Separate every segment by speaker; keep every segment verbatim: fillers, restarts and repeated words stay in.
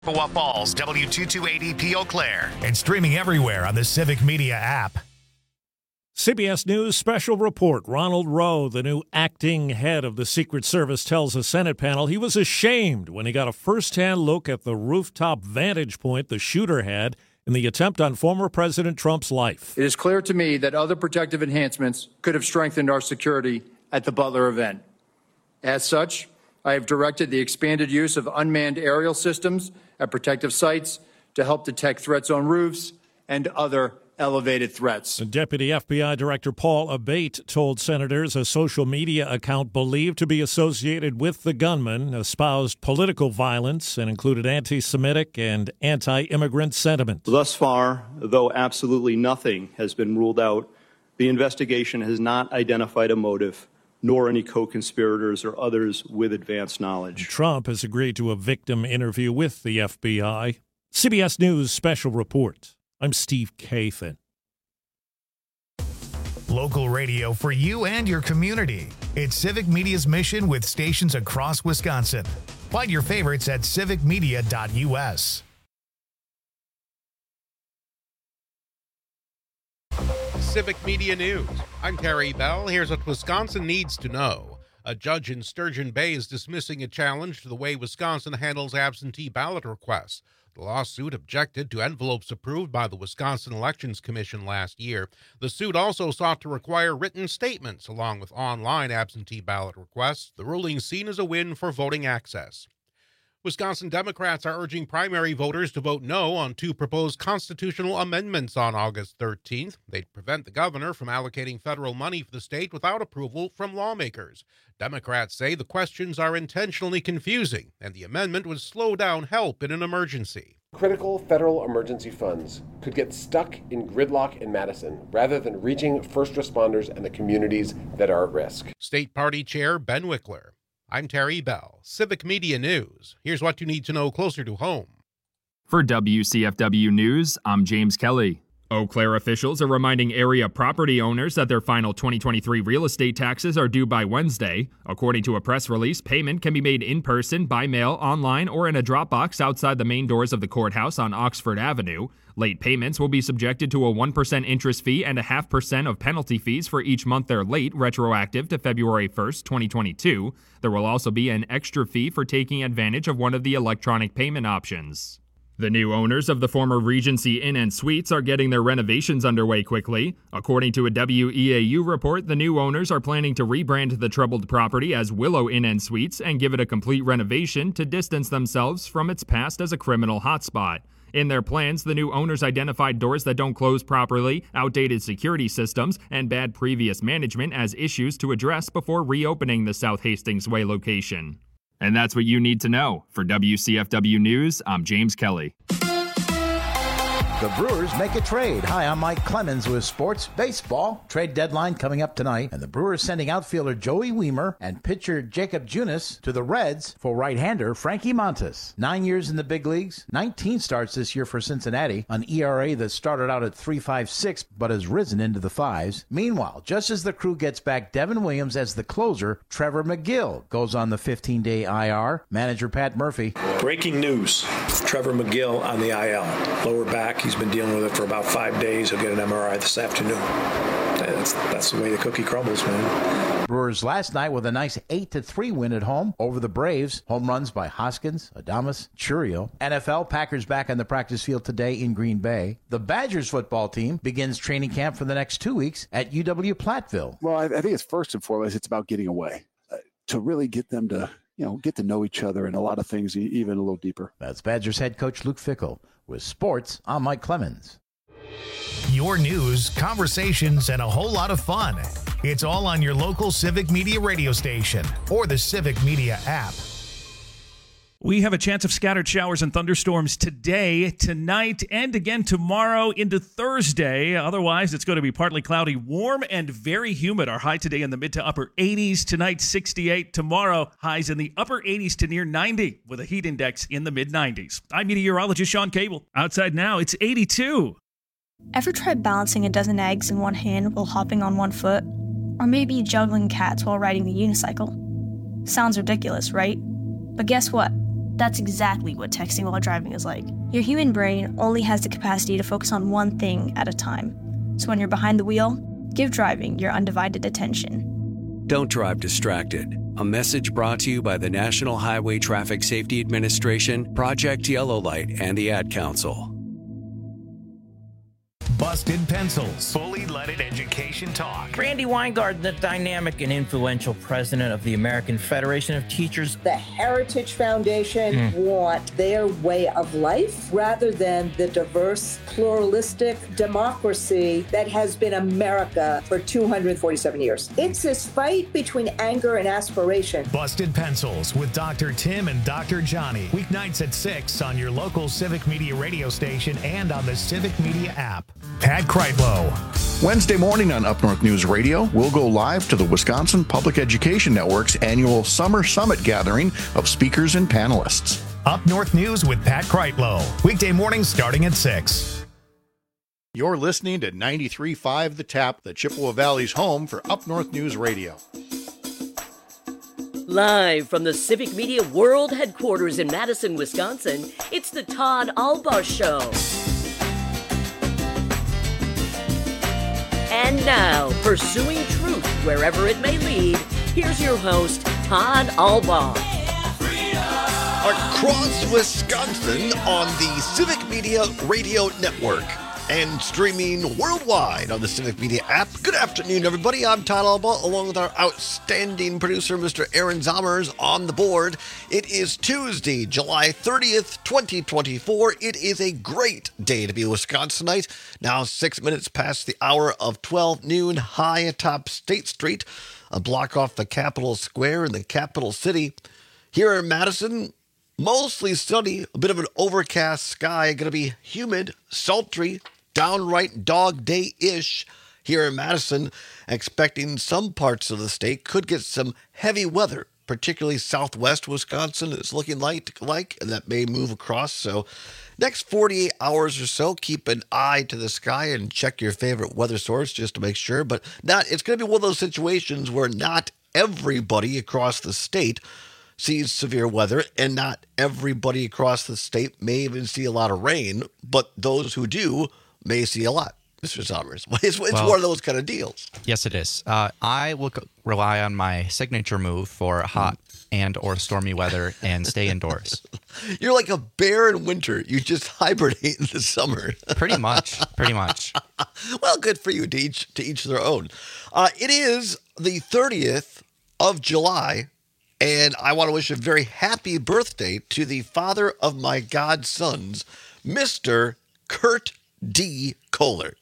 Speaker 1: Chippewa Falls, W two two eight E P Eau Claire, and streaming everywhere on the Civic Media app.
Speaker 2: C B S News special report. Ronald Rowe, the new acting head of the Secret Service, tells a Senate panel he was ashamed when he got a first-hand look at the rooftop vantage point the shooter had in the attempt on former President Trump's life.
Speaker 3: It is clear to me that other protective enhancements could have strengthened our security at the Butler event. As such, I have directed the expanded use of unmanned aerial systems at protective sites to help detect threats on roofs and other elevated threats.
Speaker 2: Deputy F B I Director Paul Abate told senators a social media account believed to be associated with the gunman espoused political violence and included anti-Semitic and anti-immigrant sentiment.
Speaker 4: Thus far, though absolutely nothing has been ruled out, the investigation has not identified a motive nor any co-conspirators or others with advanced knowledge.
Speaker 2: Trump has agreed to a victim interview with the F B I. C B S News special report. I'm Steve Kathan.
Speaker 1: Local radio for you and your community. It's Civic Media's mission with stations across Wisconsin. Find your favorites at civic media dot u s.
Speaker 5: Civic Media News. I'm Terry Bell. Here's what Wisconsin needs to know. A judge in Sturgeon Bay is dismissing a challenge to the way Wisconsin handles absentee ballot requests. The lawsuit objected to envelopes approved by the Wisconsin Elections Commission last year. The suit also sought to require written statements along with online absentee ballot requests. The ruling seen as a win for voting access. Wisconsin Democrats are urging primary voters to vote no on two proposed constitutional amendments on August thirteenth. They'd prevent the governor from allocating federal money for the state without approval from lawmakers. Democrats say the questions are intentionally confusing, and the amendment would slow down help in an emergency.
Speaker 6: Critical federal emergency funds could get stuck in gridlock in Madison rather than reaching first responders and the communities that are at risk.
Speaker 5: State Party Chair Ben Wickler. I'm Terry Bell, Civic Media News. Here's what you need to know closer to home.
Speaker 7: For W C F W News, I'm James Kelly. Eau Claire officials are reminding area property owners that their final twenty twenty-three real estate taxes are due by Wednesday. According to a press release, payment can be made in person, by mail, online, or in a drop box outside the main doors of the courthouse on Oxford Avenue. Late payments will be subjected to a one percent interest fee and a half percent of penalty fees for each month they're late, retroactive to February first, twenty twenty-two. There will also be an extra fee for taking advantage of one of the electronic payment options. The new owners of the former Regency Inn and Suites are getting their renovations underway quickly. According to a W E A U report, the new owners are planning to rebrand the troubled property as Willow Inn and Suites and give it a complete renovation to distance themselves from its past as a criminal hotspot. In their plans, the new owners identified doors that don't close properly, outdated security systems, and bad previous management as issues to address before reopening the South Hastings Way location. And that's what you need to know. For W C F W News, I'm James Kelly.
Speaker 8: The Brewers make a trade. Hi, I'm Mike Clemens with Sports Baseball. Trade deadline coming up tonight, and the Brewers sending outfielder Joey Wiemer and pitcher Jacob Junis to the Reds for right-hander Frankie Montas. Nine years in the big leagues, nineteen starts this year for Cincinnati, an E R A that started out at three point five six but has risen into the fives. Meanwhile, just as the crew gets back Devin Williams as the closer, Trevor McGill goes on the fifteen-day I R. Manager Pat Murphy.
Speaker 9: Breaking news, Trevor McGill on the I L. Lower back, he's been dealing with it for about five days. He'll get an M R I this afternoon. That's, that's the way the cookie crumbles, man.
Speaker 8: Brewers last night with a nice eight to three win at home over the Braves. Home runs by Hoskins, Adames, Churio. N F L Packers back on the practice field today in Green Bay. The Badgers football team begins training camp for the next two weeks at U W Platteville.
Speaker 10: Well, I, I think it's first and foremost, it's about getting away uh, to really get them to, you know, get to know each other and a lot of things even a little deeper.
Speaker 8: That's Badgers head coach Luke Fickell. With sports, I'm Mike Clemens.
Speaker 1: Your news, conversations, and a whole lot of fun. It's all on your local Civic Media radio station or the Civic Media app.
Speaker 11: We have a chance of scattered showers and thunderstorms today, tonight, and again tomorrow into Thursday. Otherwise, it's going to be partly cloudy, warm, and very humid. Our high today in the mid to upper eighties. Tonight, sixty-eight. Tomorrow, highs in the upper eighties to near ninety with a heat index in the mid nineties. I'm meteorologist Sean Cable. Outside now, it's eighty-two.
Speaker 12: Ever tried balancing a dozen eggs in one hand while hopping on one foot? Or maybe juggling cats while riding the unicycle? Sounds ridiculous, right? But guess what? That's exactly what texting while driving is like. Your human brain only has the capacity to focus on one thing at a time. So when you're behind the wheel, give driving your undivided attention.
Speaker 13: Don't drive distracted. A message brought to you by the National Highway Traffic Safety Administration, Project Yellow Light, and the Ad Council.
Speaker 1: Busted Pencils, fully leaded education talk.
Speaker 14: Randy Weingarten, the dynamic and influential president of the American Federation of Teachers.
Speaker 15: The Heritage Foundation
Speaker 14: Mm.
Speaker 15: want their way of life rather than the diverse, pluralistic democracy that has been America for two hundred forty-seven years. It's this fight between anger and aspiration.
Speaker 1: Busted Pencils with Doctor Tim and Doctor Johnny. Weeknights at six on your local Civic Media radio station and on the Civic Media app. Pat Kreitlow.
Speaker 16: Wednesday morning on Up North News Radio, we'll go live to the Wisconsin Public Education Network's annual Summer Summit gathering of speakers and panelists.
Speaker 1: Up North News with Pat Kreitlow. Weekday mornings starting at six.
Speaker 16: You're listening to ninety-three point five The Tap, the Chippewa Valley's home for Up North News Radio.
Speaker 17: Live from the Civic Media World Headquarters in Madison, Wisconsin, it's the Todd Albaugh Show. And now, pursuing truth wherever it may lead, here's your host, Todd Albaugh.
Speaker 18: Across Wisconsin on the Civic Media Radio Network and streaming worldwide on the Civic Media app. Good afternoon, everybody. I'm Todd Albaugh, along with our outstanding producer, Mister Aaron Zommers, on the board. It is Tuesday, July thirtieth, twenty twenty-four. It is a great day to be a Wisconsinite. Now six minutes past the hour of twelve noon, high atop State Street, a block off the Capitol Square in the capital city. Here in Madison, mostly sunny, a bit of an overcast sky, going to be humid, sultry, downright dog day-ish here in Madison. Expecting some parts of the state could get some heavy weather, particularly southwest Wisconsin is looking like, like, and that may move across. So next forty-eight hours or so, keep an eye to the sky and check your favorite weather source just to make sure. But not, it's going to be one of those situations where not everybody across the state sees severe weather, and not everybody across the state may even see a lot of rain, but those who do may see a lot. Mister Sommers, it's, it's well, one of those kind of deals.
Speaker 19: Yes, it is. Uh, I will co- rely on my signature move for hot and or stormy weather and stay indoors.
Speaker 18: You're like a bear in winter. You just hibernate in the summer.
Speaker 19: Pretty much. Pretty much.
Speaker 18: Well, good for you. To each, to each their own. Uh, it is the thirtieth of July. And I want to wish a very happy birthday to the father of my godsons, Mister Kurt D. Kohler.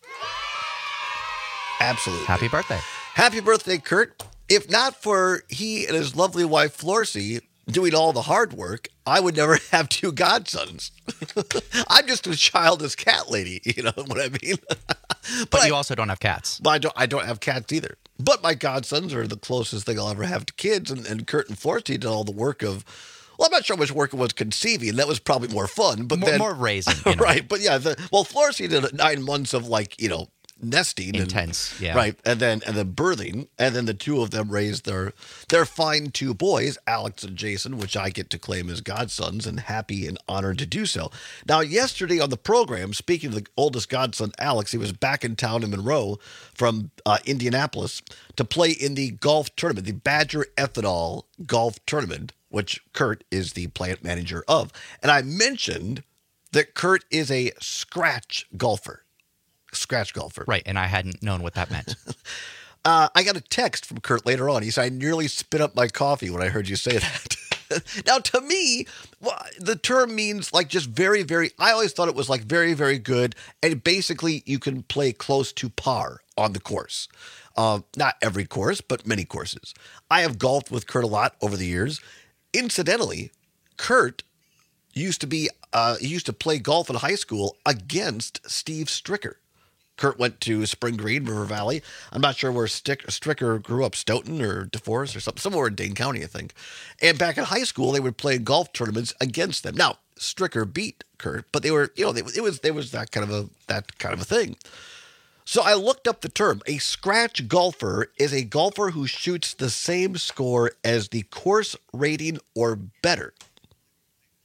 Speaker 18: Absolutely.
Speaker 19: Happy birthday.
Speaker 18: Happy birthday, Kurt. If not for he and his lovely wife, Florcy, doing all the hard work, I would never have two godsons. I'm just a childless cat lady, you know what I mean?
Speaker 19: but, but you I, also don't have cats.
Speaker 18: But I don't, I don't have cats either. But my godsons are the closest thing I'll ever have to kids, and, and Kurt and Florcy did all the work of, well, I'm not sure how much work it was conceiving. That was probably more fun. But
Speaker 19: more,
Speaker 18: then,
Speaker 19: more raising. You know?
Speaker 18: Right, but yeah, the, well, Florcy did nine months of like, you know, nesting.
Speaker 19: Intense,
Speaker 18: and,
Speaker 19: yeah.
Speaker 18: Right, and then and then birthing, and then the two of them raised their their fine two boys, Alex and Jason, which I get to claim as godsons, and happy and honored to do so. Now, yesterday on the program, speaking of the oldest godson, Alex, he was back in town in Monroe from uh, Indianapolis to play in the golf tournament, the Badger Ethanol Golf Tournament, which Kurt is the plant manager of. And I mentioned that Kurt is a scratch golfer. Scratch golfer.
Speaker 19: Right, and I hadn't known what that meant.
Speaker 18: uh, I got a text from Kurt later on. He said, I nearly spit up my coffee when I heard you say that. Now, to me, well, the term means like just very, very, I always thought it was like very, very good. And basically, you can play close to par on the course. Uh, not every course, but many courses. I have golfed with Kurt a lot over the years. Incidentally, Kurt used to be, uh, he used to play golf in high school against Steve Stricker. Kurt went to Spring Green, River Valley. I'm not sure where Stick, Stricker grew up, Stoughton or DeForest or something, somewhere in Dane County, I think. And back in high school, they would play golf tournaments against them. Now, Stricker beat Kurt, but they were, you know, they, it was it was that kind of a that kind of a thing. So I looked up the term. A scratch golfer is a golfer who shoots the same score as the course rating or better.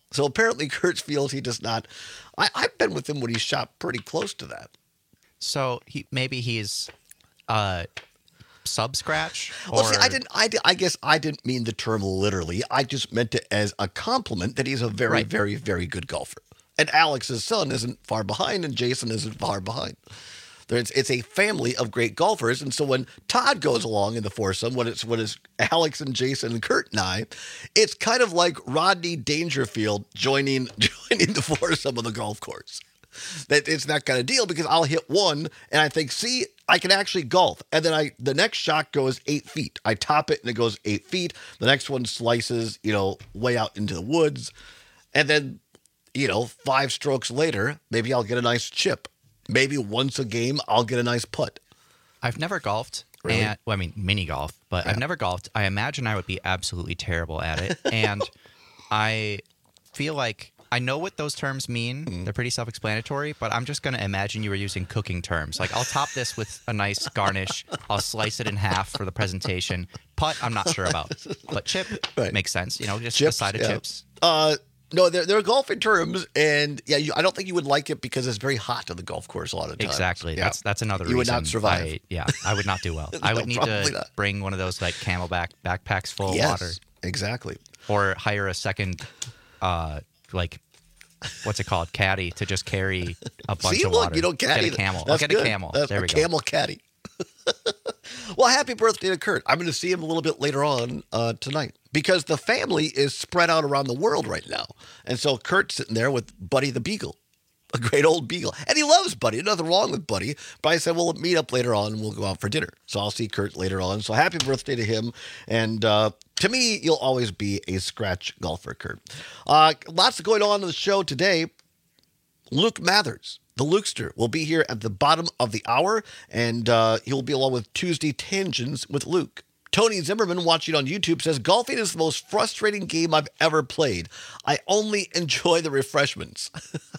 Speaker 18: So apparently Kurt feels he does not. I, I've been with him when he shot pretty close to that.
Speaker 19: So he maybe he's uh, sub scratch.
Speaker 18: Well, see, I didn't. I, I guess I didn't mean the term literally. I just meant it as a compliment that he's a very,
Speaker 19: Right.
Speaker 18: very, very good golfer. And Alex's son isn't far behind, and Jason isn't far behind. There's, it's a family of great golfers, and so when Todd goes along in the foursome, when it's when it's Alex and Jason and Kurt and I, it's kind of like Rodney Dangerfield joining joining the foursome of the golf course. That it's that kind of deal because I'll hit one and I think, see, I can actually golf, and then I the next shot goes eight feet. I top it and it goes eight feet. The next one slices, you know, way out into the woods, and then, you know, five strokes later, maybe I'll get a nice chip. Maybe once a game, I'll get a nice putt.
Speaker 19: I've never golfed.
Speaker 18: Really?
Speaker 19: And, well, I mean, mini golf, but
Speaker 18: Yeah.
Speaker 19: I've never golfed. I imagine I would be absolutely terrible at it. And I feel like I know what those terms mean.
Speaker 18: Mm-hmm.
Speaker 19: They're pretty self-explanatory, but I'm just going to imagine you were using cooking terms. Like, I'll top this with a nice garnish. I'll slice it in half for the presentation. Putt, I'm not sure about. But chip
Speaker 18: Right.
Speaker 19: makes sense. You know, just
Speaker 18: Chips,
Speaker 19: a side of
Speaker 18: yeah.
Speaker 19: chips.
Speaker 18: Uh, no, they're, they're golfing terms, and yeah, you, I don't think you would like it because it's very hot on the golf course a lot of times.
Speaker 19: Exactly.
Speaker 18: Yeah.
Speaker 19: That's that's another
Speaker 18: You
Speaker 19: reason.
Speaker 18: would not survive.
Speaker 19: I, yeah, I would not do well. I
Speaker 18: No,
Speaker 19: would need
Speaker 18: probably
Speaker 19: to
Speaker 18: not.
Speaker 19: bring one of those like Camelback backpacks full
Speaker 18: Yes,
Speaker 19: of water,
Speaker 18: exactly.
Speaker 19: or hire a second, uh, like, what's it called, caddy to just carry a bunch
Speaker 18: See,
Speaker 19: of
Speaker 18: look,
Speaker 19: water.
Speaker 18: you don't caddy.
Speaker 19: Get a camel. I'll
Speaker 18: That's
Speaker 19: get
Speaker 18: good.
Speaker 19: a camel.
Speaker 18: That's
Speaker 19: there
Speaker 18: a
Speaker 19: we go.
Speaker 18: camel caddy. Well, happy birthday to Kurt. I'm going to see him a little bit later on uh, tonight because the family is spread out around the world right now. And so Kurt's sitting there with Buddy the Beagle, a great old beagle. And he loves Buddy. Nothing wrong with Buddy. But I said, well, we'll meet up later on and we'll go out for dinner. So I'll see Kurt later on. So happy birthday to him. And uh, to me, you'll always be a scratch golfer, Kurt. Uh, lots going on in the show today. Luke Mathers, the Lukester, will be here at the bottom of the hour, and uh, he'll be along with Tuesday Tangents with Luke. Tony Zimmerman, watching on YouTube, says, golfing is the most frustrating game I've ever played. I only enjoy the refreshments.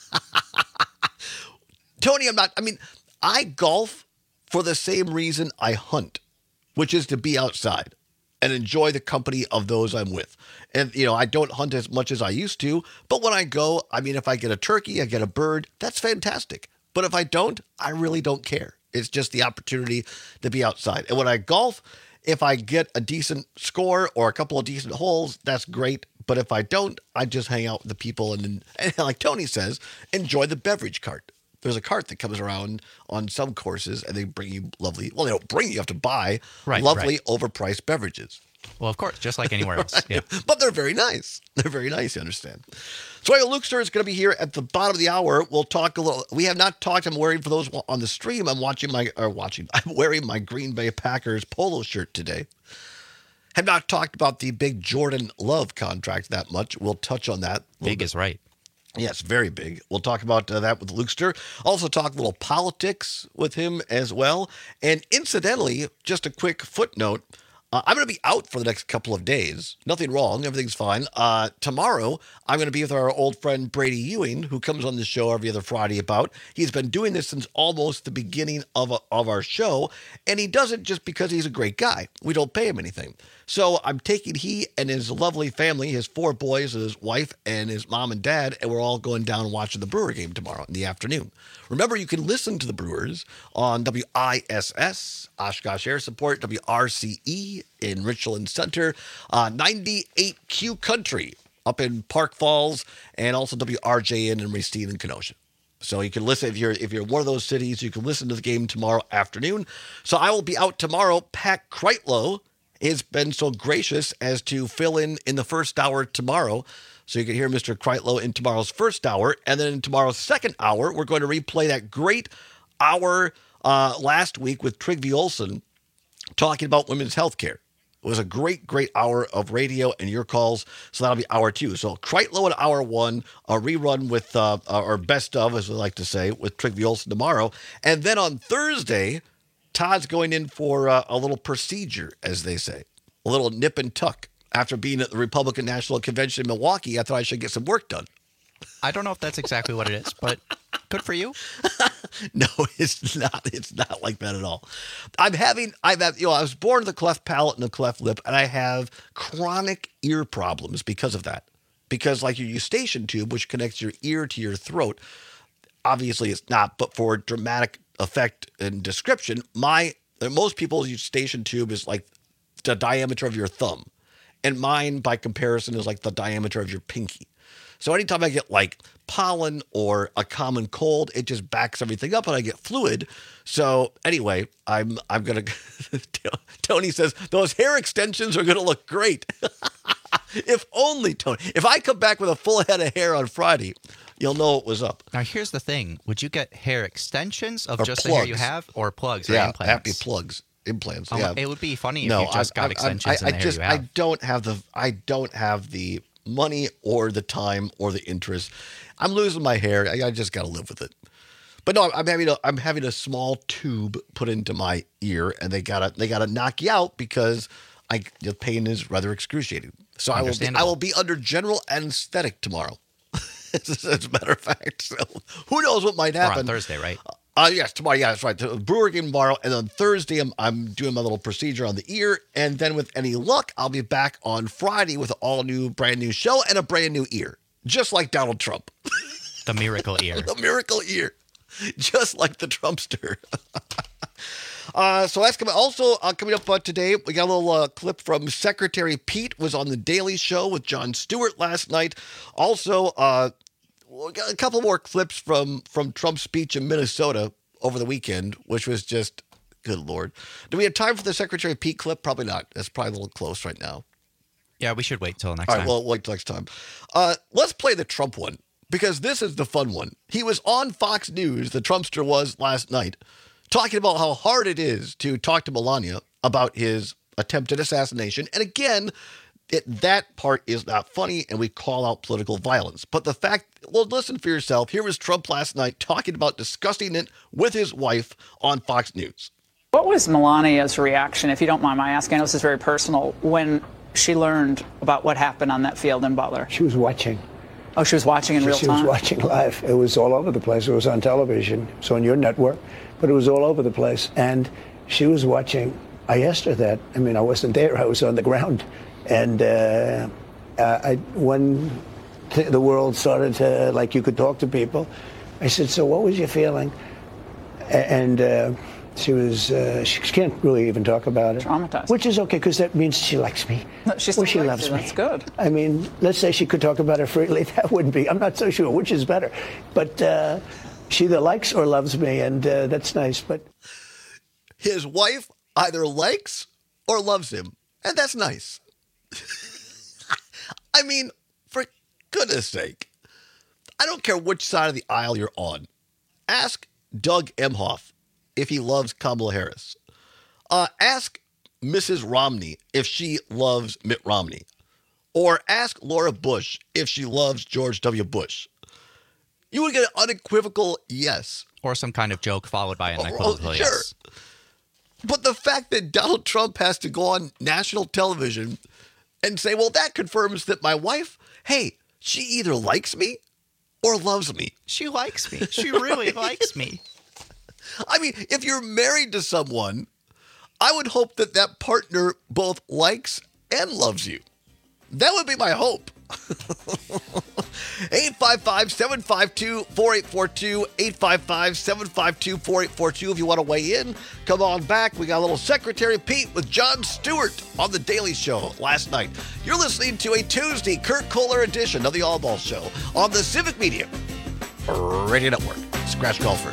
Speaker 18: Tony, I'm not, I mean, I golf for the same reason I hunt, which is to be outside and enjoy the company of those I'm with. And, you know, I don't hunt as much as I used to, but when I go, I mean, if I get a turkey, I get a bird, that's fantastic. But if I don't, I really don't care. It's just the opportunity to be outside. And when I golf, if I get a decent score or a couple of decent holes, that's great. But if I don't, I just hang out with the people and, and like Tony says, enjoy the beverage cart. There's a cart that comes around on some courses and they bring you lovely, well, they don't bring you, you have to buy
Speaker 19: Right,
Speaker 18: lovely
Speaker 19: right.
Speaker 18: overpriced beverages.
Speaker 19: Well, of course, just like anywhere else. Yeah.
Speaker 18: But they're very nice. They're very nice, you understand. So anyway, Lukester is going to be here at the bottom of the hour. We'll talk a little. We have not talked. I'm wearing, for those on the stream, I'm watching my, or watching, I'm wearing my Green Bay Packers polo shirt today. Have not talked about the big Jordan Love contract that much. We'll touch on that.
Speaker 19: Big is right.
Speaker 18: Yes, very big. We'll talk about uh, that with Lukester. Also talk a little politics with him as well. And incidentally, just a quick footnote, uh, I'm going to be out for the next couple of days. Nothing wrong. Everything's fine. Uh, tomorrow, I'm going to be with our old friend Brady Ewing, who comes on the show every other Friday about. He's been doing this since almost the beginning of, a, of our show, and he does it just because he's a great guy. We don't pay him anything. So I'm taking he and his lovely family, his four boys, his wife, and his mom and dad, and we're all going down and watching the Brewer game tomorrow in the afternoon. Remember, you can listen to the Brewers on W I S S, Oshkosh Air Support, W R C E in Richland Center, uh, ninety-eight Q Country up in Park Falls, and also W R J N in Racine and Kenosha. So you can listen, if you're if you're in one of those cities, you can listen to the game tomorrow afternoon. So I will be out tomorrow. Pat Kreitlow has been so gracious as to fill in in the first hour tomorrow. So you can hear Mister Kreitlow in tomorrow's first hour. And then in tomorrow's second hour, we're going to replay that great hour uh, last week with Trygve Olsen talking about women's health care. It was a great, great hour of radio and your calls. So that'll be hour two. So Kreitlow at hour one, a rerun with, uh, or best of, as we like to say, with Trygve Olsen tomorrow. And then on Thursday, Todd's going in for uh, a little procedure, as they say, a little nip and tuck. After being at the Republican National Convention in Milwaukee, I thought I should get some work done.
Speaker 19: I don't know if that's exactly what it is, but good for you.
Speaker 18: No, it's not. It's not like that at all. I'm having, I've had, you know, I was born with a cleft palate and a cleft lip, and I have chronic ear problems because of that. because like you use Eustachian tube, which connects your ear to your throat. Obviously, it's not, but for dramatic effect and description, my most people's Eustachian tube is like the diameter of your thumb, and mine, by comparison, is like the diameter of your pinky. So anytime I get like pollen or a common cold, it just backs everything up and I get fluid. So anyway, I'm I'm gonna. Tony says those hair extensions are gonna look great. If only, Tony. If I come back with a full head of hair on Friday, you'll know what was up.
Speaker 19: Now, here's the thing. Would you get hair extensions of
Speaker 18: Or
Speaker 19: just
Speaker 18: plugs.
Speaker 19: the hair you have, or plugs or
Speaker 18: Yeah,
Speaker 19: implants?
Speaker 18: happy plugs, implants.
Speaker 19: Um,
Speaker 18: Yeah,
Speaker 19: It would be funny if
Speaker 18: no,
Speaker 19: you just
Speaker 18: I,
Speaker 19: got
Speaker 18: I,
Speaker 19: extensions
Speaker 18: I,
Speaker 19: in the
Speaker 18: I
Speaker 19: hair
Speaker 18: just,
Speaker 19: you have.
Speaker 18: I don't have the, I don't have the money or the time or the interest. I'm losing my hair. I, I just got to live with it. But no, I'm having a, I'm having a small tube put into my ear, and they gotta, they gotta knock you out because I, the pain is rather excruciating. So I will, be, I will be under general anesthetic tomorrow. As a matter of fact, so who knows what might happen?
Speaker 19: Or on Thursday, right?
Speaker 18: Uh, yes, tomorrow. Yeah, that's right. The Brewer game tomorrow, and on Thursday, I'm, I'm doing my little procedure on the ear, and then with any luck, I'll be back on Friday with an all new, brand new show and a brand new ear, just like Donald Trump.
Speaker 19: The miracle ear.
Speaker 18: The miracle ear, just like the Trumpster. Uh, so that's coming. Also uh, coming up uh, today, we got a little uh, clip from Secretary Pete was on the Daily Show with Jon Stewart last night. Also, uh, we got a couple more clips from from Trump's speech in Minnesota over the weekend, which was just good Lord. Do we have time for the Secretary Pete clip? Probably not. That's probably a little close right now.
Speaker 19: Yeah, we should wait till next
Speaker 18: All
Speaker 19: time.
Speaker 18: right, well, wait till next time. Uh, let's play the Trump one because this is the fun one. He was on Fox News, the Trumpster was last night, talking about how hard it is to talk to Melania about his attempted assassination. And again, it, that part is not funny, and we call out political violence. But the fact, well, listen for yourself. Here was Trump last night talking about discussing it with his wife on Fox News.
Speaker 20: What was Melania's reaction, if you don't mind my asking? I know this is very personal, when she learned about what happened on that field in Butler?
Speaker 21: She was watching.
Speaker 20: Oh, she was watching in
Speaker 21: she,
Speaker 20: real
Speaker 21: she
Speaker 20: time?
Speaker 21: She was watching live. It was all over the place. It was on television. It was on your network. But it was all over the place. And she was watching. I asked her that. I mean, I wasn't there. I was on the ground. And uh, I, when th- the world started to, like, you could talk to people, I said, so what was your feeling? And uh, she was, uh, she can't really even talk about it.
Speaker 20: Traumatized.
Speaker 21: Which is okay, because that means she likes me.
Speaker 20: No, she still
Speaker 21: or she
Speaker 20: likes
Speaker 21: loves
Speaker 20: you.
Speaker 21: me.
Speaker 20: That's good.
Speaker 21: I mean, let's say she could talk about it freely. That wouldn't be, I'm not so sure which is better. But uh, she either likes or loves me, and uh, that's nice. But
Speaker 18: his wife either likes or loves him, and that's nice. I mean, for goodness sake, I don't care which side of the aisle you're on. Ask Doug Emhoff if he loves Kamala Harris. Uh, ask Missus Romney if she loves Mitt Romney. Or ask Laura Bush if she loves George W. Bush. You would get an unequivocal yes.
Speaker 19: Or some kind of joke followed by an
Speaker 18: Oh,
Speaker 19: unequivocal
Speaker 18: sure.
Speaker 19: yes.
Speaker 18: But the fact that Donald Trump has to go on national television and say, well, that confirms that my wife, hey, she either likes me or loves me.
Speaker 19: She likes me. She really likes me.
Speaker 18: I mean, if you're married to someone, I would hope that that partner both likes and loves you. That would be my hope. eight five five, seven five two, four eight four two, eight five five, seven five two, four eight four two if you want to weigh in. Come on back. We got a little Secretary Pete with Jon Stewart on The Daily Show last night. You're listening to a Tuesday Kurt Kohler edition of The All Ball Show on the Civic Media Radio Network. Scratch Golfer.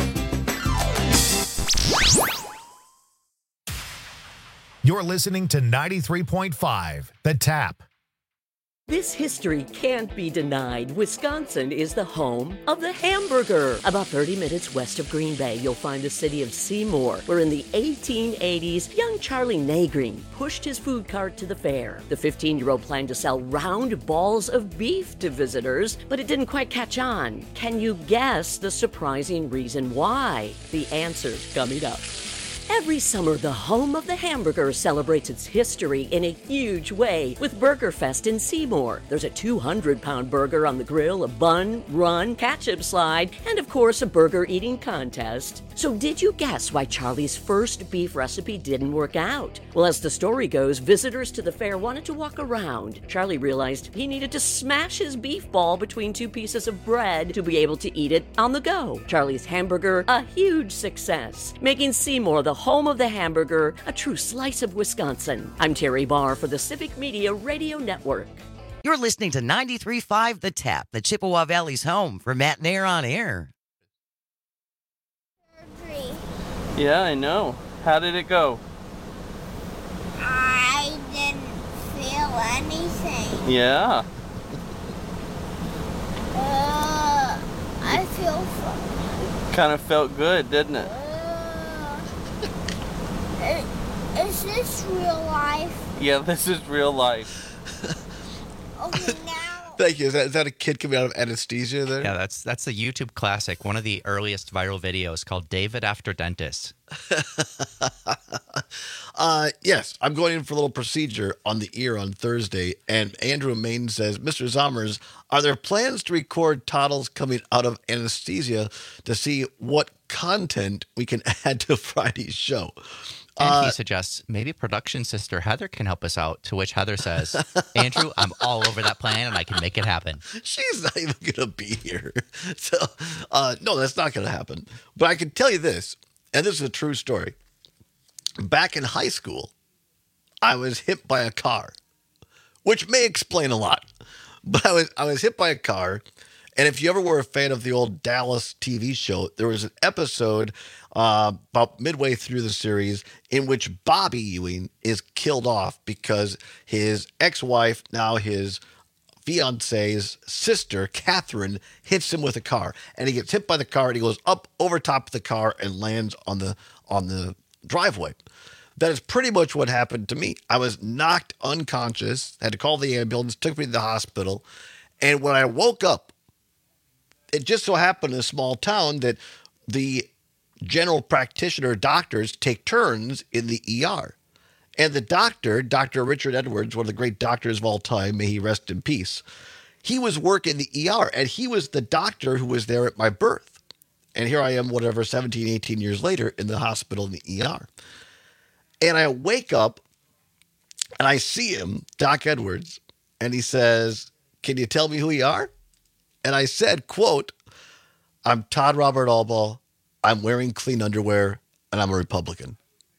Speaker 1: You're listening to ninety-three point five, The Tap.
Speaker 17: This history can't be denied. Wisconsin is the home of the hamburger. About thirty minutes west of Green Bay, you'll find the city of Seymour, where in the eighteen eighties, young Charlie Nagreen pushed his food cart to the fair. The fifteen-year-old planned to sell round balls of beef to visitors, but it didn't quite catch on. Can you guess the surprising reason why? The answer coming up. Every summer, the home of the hamburger celebrates its history in a huge way with Burger Fest in Seymour. There's a two hundred pound burger on the grill, a bun, run, ketchup slide, and of course a burger eating contest. So did you guess why Charlie's first beef recipe didn't work out? Well, as the story goes, visitors to the fair wanted to walk around. Charlie realized he needed to smash his beef ball between two pieces of bread to be able to eat it on the go. Charlie's hamburger, a huge success, making Seymour the home of the hamburger, a true slice of Wisconsin. I'm Terry Barr for the Civic Media Radio Network.
Speaker 3: You're listening to ninety-three point five The Tap, the Chippewa Valley's home for Matt and Air on Air.
Speaker 22: Yeah, I know. How did it go?
Speaker 23: I didn't feel anything.
Speaker 22: Yeah.
Speaker 23: Uh, I feel fun.
Speaker 22: Kind of felt good, didn't it?
Speaker 23: Uh, is this real life?
Speaker 22: Yeah, this is real life.
Speaker 23: Okay, now.
Speaker 18: Thank you. Is that, is that a kid coming out of anesthesia there?
Speaker 19: Yeah, that's that's a YouTube classic, one of the earliest viral videos called David After Dentist.
Speaker 18: uh, yes, I'm going in for a little procedure on the ear on Thursday, and Andrew Main says, Mister Zommers, are there plans to record Toddles coming out of anesthesia to see what content we can add to Friday's show?
Speaker 19: And
Speaker 18: Uh,
Speaker 19: he suggests maybe production sister Heather can help us out, to which Heather says, Andrew, I'm all over that plan and I can make it happen.
Speaker 18: She's not even going to be here. So, uh, no, that's not going to happen. But I can tell you this, and this is a true story. Back in high school, I was hit by a car, which may explain a lot. But I was I was hit by a car, and if you ever were a fan of the old Dallas T V show, there was an episode uh, about midway through the series in which Bobby Ewing is killed off because his ex-wife, now his fiance's sister, Catherine, hits him with a car. And he gets hit by the car, and he goes up over top of the car and lands on the on the driveway. That is pretty much what happened to me. I was knocked unconscious, had to call the ambulance, took me to the hospital. And when I woke up, it just so happened in a small town that the general practitioner doctors take turns in the E R. And the doctor, Doctor Richard Edwards, one of the great doctors of all time, may he rest in peace, he was working the E R, and he was the doctor who was there at my birth. And here I am, whatever, seventeen, eighteen years later in the hospital in the E R. And I wake up, and I see him, Doc Edwards, and he says, can you tell me who you are? And I said, quote, I'm Todd Robert Albaugh, I'm wearing clean underwear, and I'm a Republican.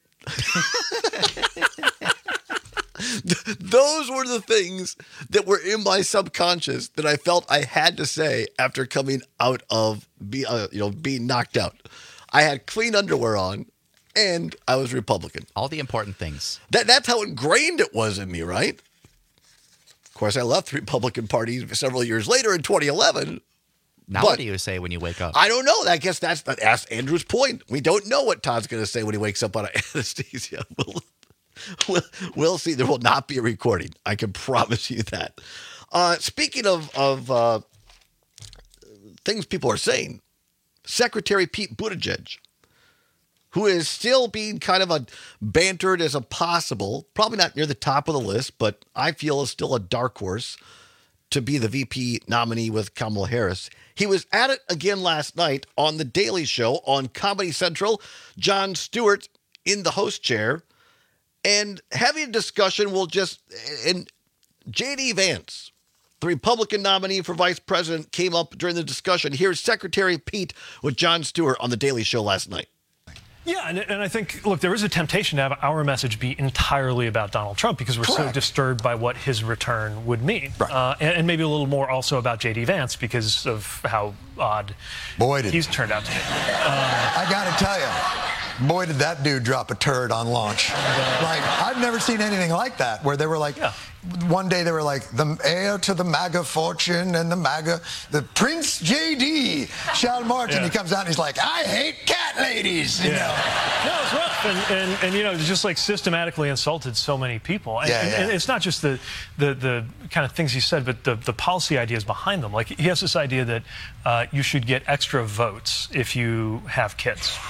Speaker 18: Those were the things that were in my subconscious that I felt I had to say after coming out of be, uh, you know, being knocked out. I had clean underwear on, and I was Republican.
Speaker 19: All the important things.
Speaker 18: That, that's how ingrained it was in me, right? Of course, I left the Republican Party several years later in twenty eleven.
Speaker 19: Now
Speaker 18: but
Speaker 19: what do you say when you wake up?
Speaker 18: I don't know. I guess that's, that's Andrew's point. We don't know what Todd's going to say when he wakes up out of anesthesia. We'll, we'll, we'll see. There will not be a recording. I can promise you that. Uh, speaking of, of uh, things people are saying, Secretary Pete Buttigieg, who is still being kind of a bantered as a possible, probably not near the top of the list, but I feel is still a dark horse to be the V P nominee with Kamala Harris. He was at it again last night on The Daily Show on Comedy Central. Jon Stewart in the host chair and having a discussion. We'll just, and J D Vance, the Republican nominee for vice president, came up during the discussion. Here's Secretary Pete with Jon Stewart on The Daily Show last night.
Speaker 24: Yeah, and, and I think, look, there is a temptation to have our message be entirely about Donald Trump because we're Correct. so disturbed by what his return would mean. Right. Uh, and, and maybe a little more also about J D Vance because of how odd
Speaker 25: Boy, did
Speaker 24: he's turned out to be. Uh,
Speaker 25: I got to tell you, boy, did that dude drop a turd on launch. Like, I've never seen anything like that, where they were like, yeah. one day they were like, the heir to the MAGA fortune and the MAGA, the Prince J D, Sean Martin. Yeah. He comes out and he's like, I hate cat ladies, you yeah. know.
Speaker 24: No, it's rough. And, and, and, you know, just like systematically insulted so many people. And,
Speaker 25: yeah, yeah.
Speaker 24: and it's not just the, the, the kind of things he said, but the, the policy ideas behind them. Like, he has this idea that uh, you should get extra votes if you have kids.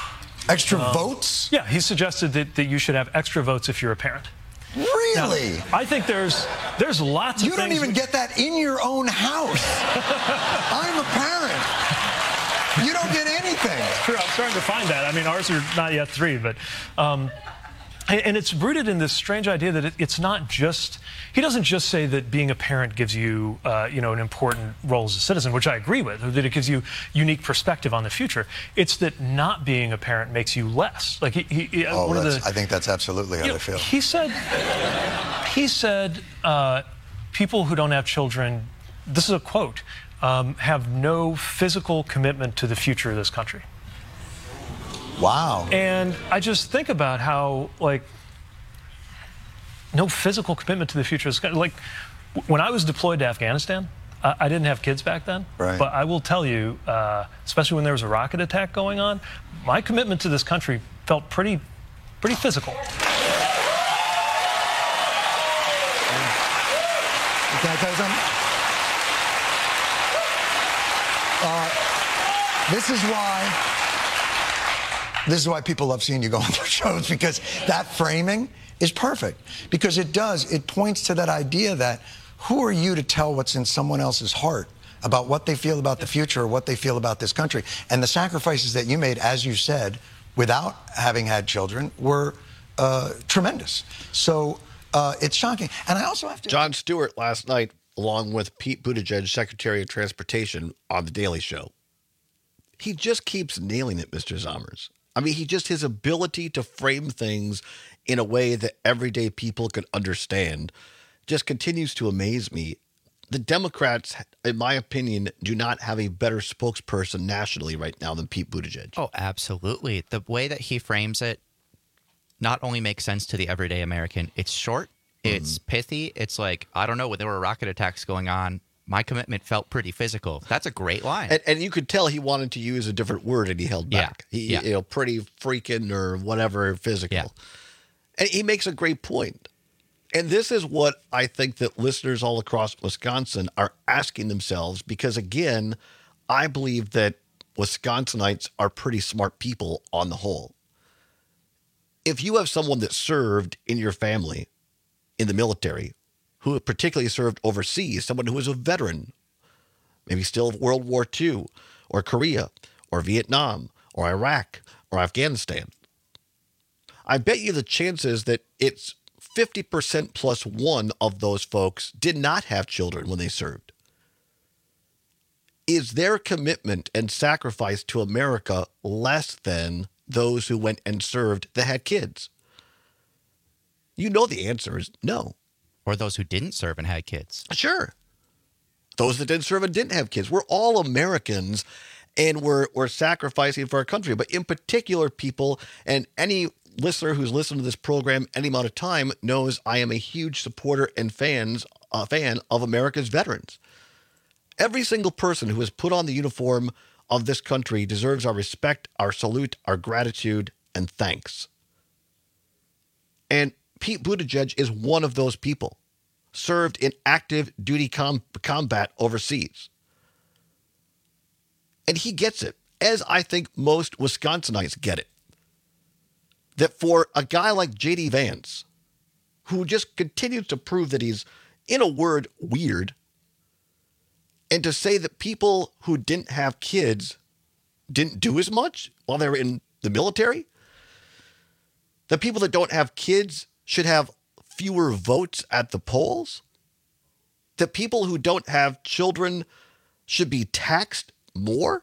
Speaker 25: Extra
Speaker 24: Um,
Speaker 25: votes?
Speaker 24: Yeah, he suggested that, that you should have extra votes if you're a parent.
Speaker 25: Really?
Speaker 24: Now, I think there's there's lots
Speaker 25: you
Speaker 24: of
Speaker 25: don't
Speaker 24: things
Speaker 25: even
Speaker 24: we-
Speaker 25: get that in your own house. I'm a parent. You don't get anything.
Speaker 24: True, I'm starting to find that. I mean, ours are not yet three, but, um, and, and it's rooted in this strange idea that it, it's not just, he doesn't just say that being a parent gives you, uh, you know, an important role as a citizen, which I agree with, or that it gives you unique perspective on the future. It's that not being a parent makes you less. Like, he, he,
Speaker 25: Oh,
Speaker 24: one of
Speaker 25: that's,
Speaker 24: the,
Speaker 25: I think that's absolutely how
Speaker 24: you
Speaker 25: they
Speaker 24: know,
Speaker 25: feel.
Speaker 24: He said, he said, uh, people who don't have children, this is a quote, um, have no physical commitment to the future of this country.
Speaker 25: Wow.
Speaker 24: And I just think about how, like, no physical commitment to the future of this country. Like, when I was deployed to Afghanistan, I, I didn't have kids back then.
Speaker 25: Right.
Speaker 24: But I will tell you, uh, especially when there was a rocket attack going on, my commitment to this country felt pretty, pretty physical.
Speaker 25: Can I tell you something? Uh, this is why. This is why people love seeing you go on their shows, because that framing is perfect. Because it does. It points to that idea that who are you to tell what's in someone else's heart about what they feel about the future or what they feel about this country? And the sacrifices that you made, as you said, without having had children, were uh, tremendous. So uh, it's shocking. And I also have to.
Speaker 18: Jon Stewart last night, along with Pete Buttigieg, Secretary of Transportation, on The Daily Show. He just keeps nailing it, Mister Zommers. I mean, he just, his ability to frame things in a way that everyday people can understand just continues to amaze me. The Democrats, in my opinion, do not have a better spokesperson nationally right now than Pete Buttigieg.
Speaker 19: Oh, absolutely. The way that he frames it not only makes sense to the everyday American, it's short, it's mm-hmm. pithy. It's like, I don't know, when there were rocket attacks going on, my commitment felt pretty physical. That's a great line.
Speaker 18: And, and you could tell he wanted to use a different word and he held back.
Speaker 19: Yeah.
Speaker 18: He,
Speaker 19: yeah.
Speaker 18: You know, pretty freaking or whatever physical.
Speaker 19: Yeah.
Speaker 18: And he makes a great point. And this is what I think that listeners all across Wisconsin are asking themselves, because, again, I believe that Wisconsinites are pretty smart people on the whole. If you have someone that served in your family in the military, who particularly served overseas, someone who was a veteran, maybe still of World War Two, or Korea, or Vietnam, or Iraq, or Afghanistan, I bet you the chances that it's fifty percent plus one of those folks did not have children when they served. Is their commitment and sacrifice to America less than those who went and served that had kids? You know the answer is no.
Speaker 19: Or those who didn't serve and had kids.
Speaker 18: Sure. Those that didn't serve and didn't have kids. We're all Americans, and we're, we're sacrificing for our country. But in particular, people, and any listener who's listened to this program any amount of time knows I am a huge supporter and fans, uh, fan of America's veterans. Every single person who has put on the uniform of this country deserves our respect, our salute, our gratitude, and thanks. And Pete Buttigieg is one of those people, served in active duty com- combat overseas. And he gets it, as I think most Wisconsinites get it. That for a guy like J D Vance, who just continues to prove that he's, in a word, weird, and to say that people who didn't have kids didn't do as much while they were in the military, that people that don't have kids should have fewer votes at the polls, that people who don't have children should be taxed more.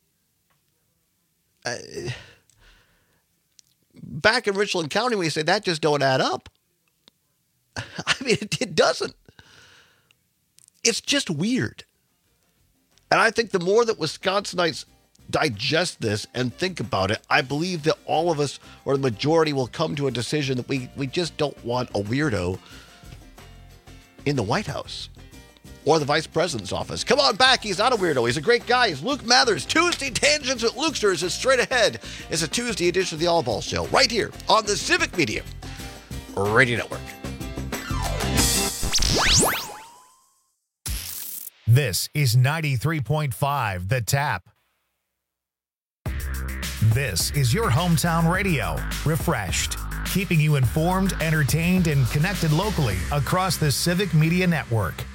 Speaker 18: Uh, back in Richland County, we say that just don't add up. I mean, it, it doesn't. It's just weird. And I think the more that Wisconsinites digest this and think about it, I believe that all of us, or the majority, will come to a decision that we, we just don't want a weirdo in the White House or the vice president's office. Come on back. He's not a weirdo. He's a great guy. He's Luke Mathers. Tuesday Tangents with Lukesters is straight ahead. It's a Tuesday edition of the All Ball Show right here on the Civic Media Radio Network.
Speaker 1: This is ninety-three point five The Tap. This is your hometown radio, Refreshed, keeping you informed, entertained, and connected locally across the Civic Media Network.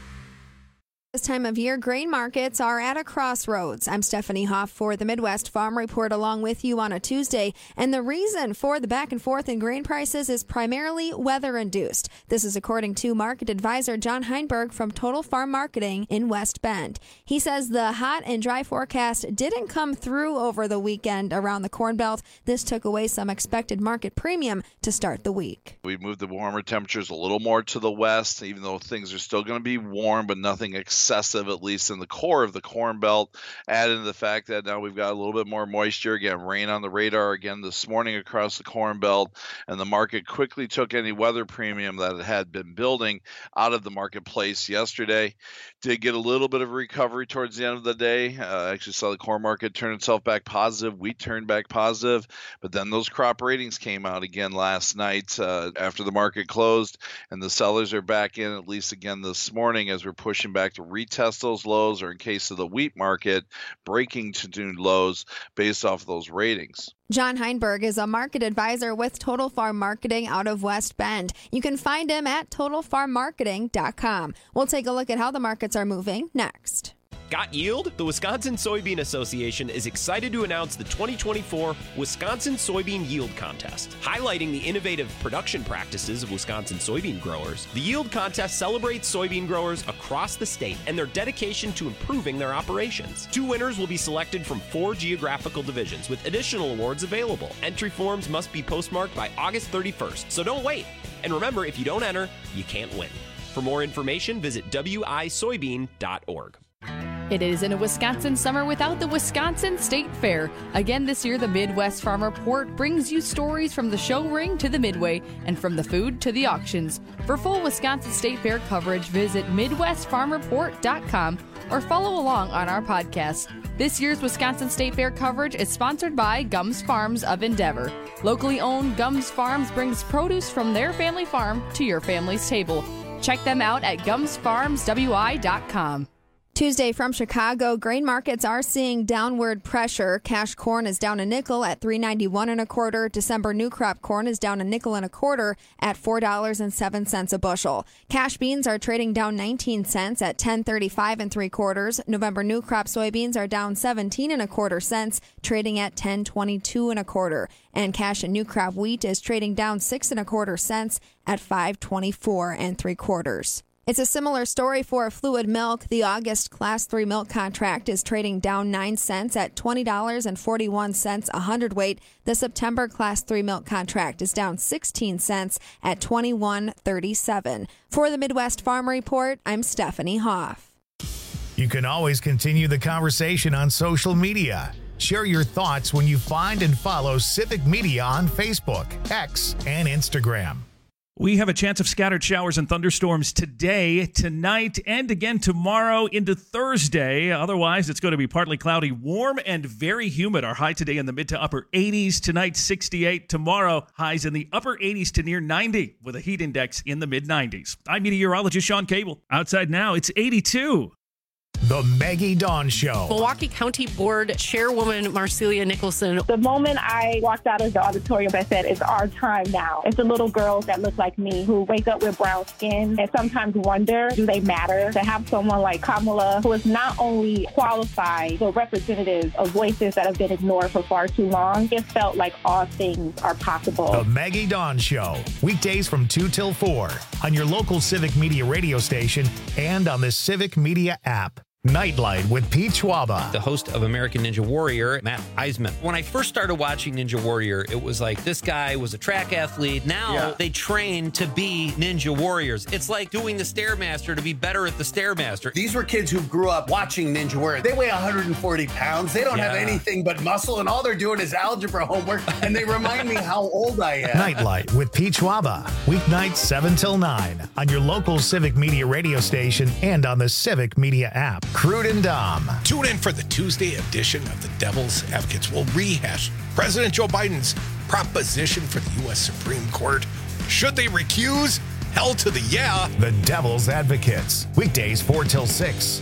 Speaker 2: This time of year, grain markets are at a crossroads. I'm Stephanie Hoff for the Midwest Farm Report along with you on a Tuesday. And the reason for the back and forth in grain prices is primarily weather-induced. This is according to market advisor John Heinberg from Total Farm Marketing in West Bend. He says the hot and dry forecast didn't come through over the weekend around the Corn Belt. This took away some expected market premium to start the week.
Speaker 4: We moved the warmer temperatures a little more to the west, even though things are still going to be warm, but nothing excessive, at least in the core of the Corn Belt. Added to the fact that now we've got a little bit more moisture. Again, rain on the radar again this morning across the Corn Belt, and the market quickly took any weather premium that it had been building out of the marketplace yesterday. Did get a little bit of a recovery towards the end of the day. Uh, actually saw the corn market turn itself back positive. Wheat turned back positive, but then those crop ratings came out again last night uh, after the market closed, and the sellers are back in at least again this morning as we're pushing back to retest those lows, or in case of the wheat market, breaking to new lows based off of those ratings.
Speaker 2: John Heinberg is a market advisor with Total Farm Marketing out of West Bend. You can find him at total farm marketing dot com. We'll take a look at how the markets are moving next.
Speaker 5: Got yield? The Wisconsin Soybean Association is excited to announce the twenty twenty-four Wisconsin Soybean Yield Contest. Highlighting the innovative production practices of Wisconsin soybean growers, the Yield Contest celebrates soybean growers across the state and their dedication to improving their operations. Two winners will be selected from four geographical divisions, with additional awards available. Entry forms must be postmarked by August thirty-first, so don't wait. And remember, if you don't enter, you can't win. For more information, visit w i soybean dot org.
Speaker 6: It isn't a Wisconsin summer without the Wisconsin State Fair. Again this year, the Midwest Farm Report brings you stories from the show ring to the midway and from the food to the auctions. For full Wisconsin State Fair coverage, visit midwest farm report dot com or follow along on our podcast. This year's Wisconsin State Fair coverage is sponsored by Gums Farms of Endeavor. Locally owned Gums Farms brings produce from their family farm to your family's table. Check them out at gums farms w i dot com.
Speaker 2: Tuesday from Chicago, grain markets are seeing downward pressure. Cash corn is down a nickel at three ninety-one and a quarter. December new crop corn is down a nickel and a quarter at four dollars and seven cents a bushel. Cash beans are trading down nineteen cents at ten thirty-five and three quarters. November new crop soybeans are down seventeen and a quarter cents, trading at ten twenty-two and a quarter. And cash and new crop wheat is trading down six and a quarter cents at five twenty-four and three quarters. It's a similar story for fluid milk. The August Class three milk contract is trading down nine cents at twenty dollars and forty-one cents a hundredweight. The September Class three milk contract is down sixteen cents at twenty-one thirty-seven. For the Midwest Farm Report, I'm Stephanie Hoff.
Speaker 1: You can always continue the conversation on social media. Share your thoughts when you find and follow Civic Media on Facebook, X, and Instagram.
Speaker 11: We have a chance of scattered showers and thunderstorms today, tonight, and again tomorrow into Thursday. Otherwise, it's going to be partly cloudy, warm, and very humid. Our high today in the mid to upper eighties. Tonight, sixty-eight. Tomorrow, highs in the upper eighties to near ninety, with a heat index in the mid nineties. I'm meteorologist Sean Cable. Outside now, it's eighty-two.
Speaker 1: The Maggie Dawn Show.
Speaker 7: Milwaukee County Board Chairwoman Marcelia Nicholson.
Speaker 26: The moment I walked out of the auditorium, I said, it's our time now. It's the little girls that look like me who wake up with brown skin and sometimes wonder, do they matter? To have someone like Kamala, who is not only qualified, but representative of voices that have been ignored for far too long, it felt like all things are possible.
Speaker 1: The Maggie Dawn Show. Weekdays from two till four on your local Civic Media radio station and on the Civic Media app. Nightlight with Pete Schwaba.
Speaker 27: The host of American Ninja Warrior, Matt Eisman. When I first started watching Ninja Warrior, it was like this guy was a track athlete. Now yeah. they train to be Ninja Warriors. It's like doing the Stairmaster to be better at the Stairmaster.
Speaker 28: These were kids who grew up watching Ninja Warrior. They weigh one hundred forty pounds. They don't yeah. have anything but muscle, and all they're doing is algebra homework, and they remind me how old I am.
Speaker 1: Nightlight with Pete Schwaba. Weeknights seven till nine on your local Civic Media radio station and on the Civic Media app. Crude and Dom.
Speaker 29: Tune in for the Tuesday edition of the Devil's Advocates. We'll rehash President Joe Biden's proposition for the U S Supreme Court. Should they recuse? Hell to the yeah.
Speaker 1: The Devil's Advocates. Weekdays four till six.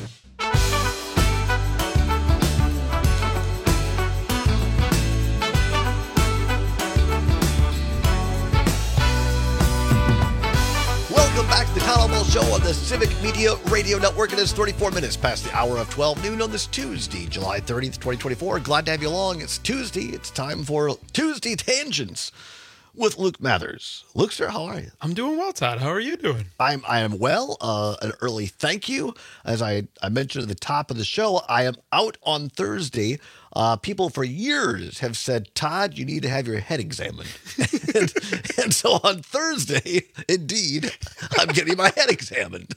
Speaker 18: Show on the Civic Media Radio Network. It is thirty-four minutes past the hour of twelve noon on this Tuesday, July thirtieth, twenty twenty-four. Glad to have you along. It's Tuesday. It's time for Tuesday Tangents with Luke Mathers. Luke, sir, how are you?
Speaker 8: I'm doing well, Todd. How are you doing?
Speaker 18: I'm I am well. Uh, an early thank you. As I, I mentioned at the top of the show, I am out on Thursday. Uh, people for years have said, Todd, you need to have your head examined. and, and so on Thursday, indeed, I'm getting my head examined.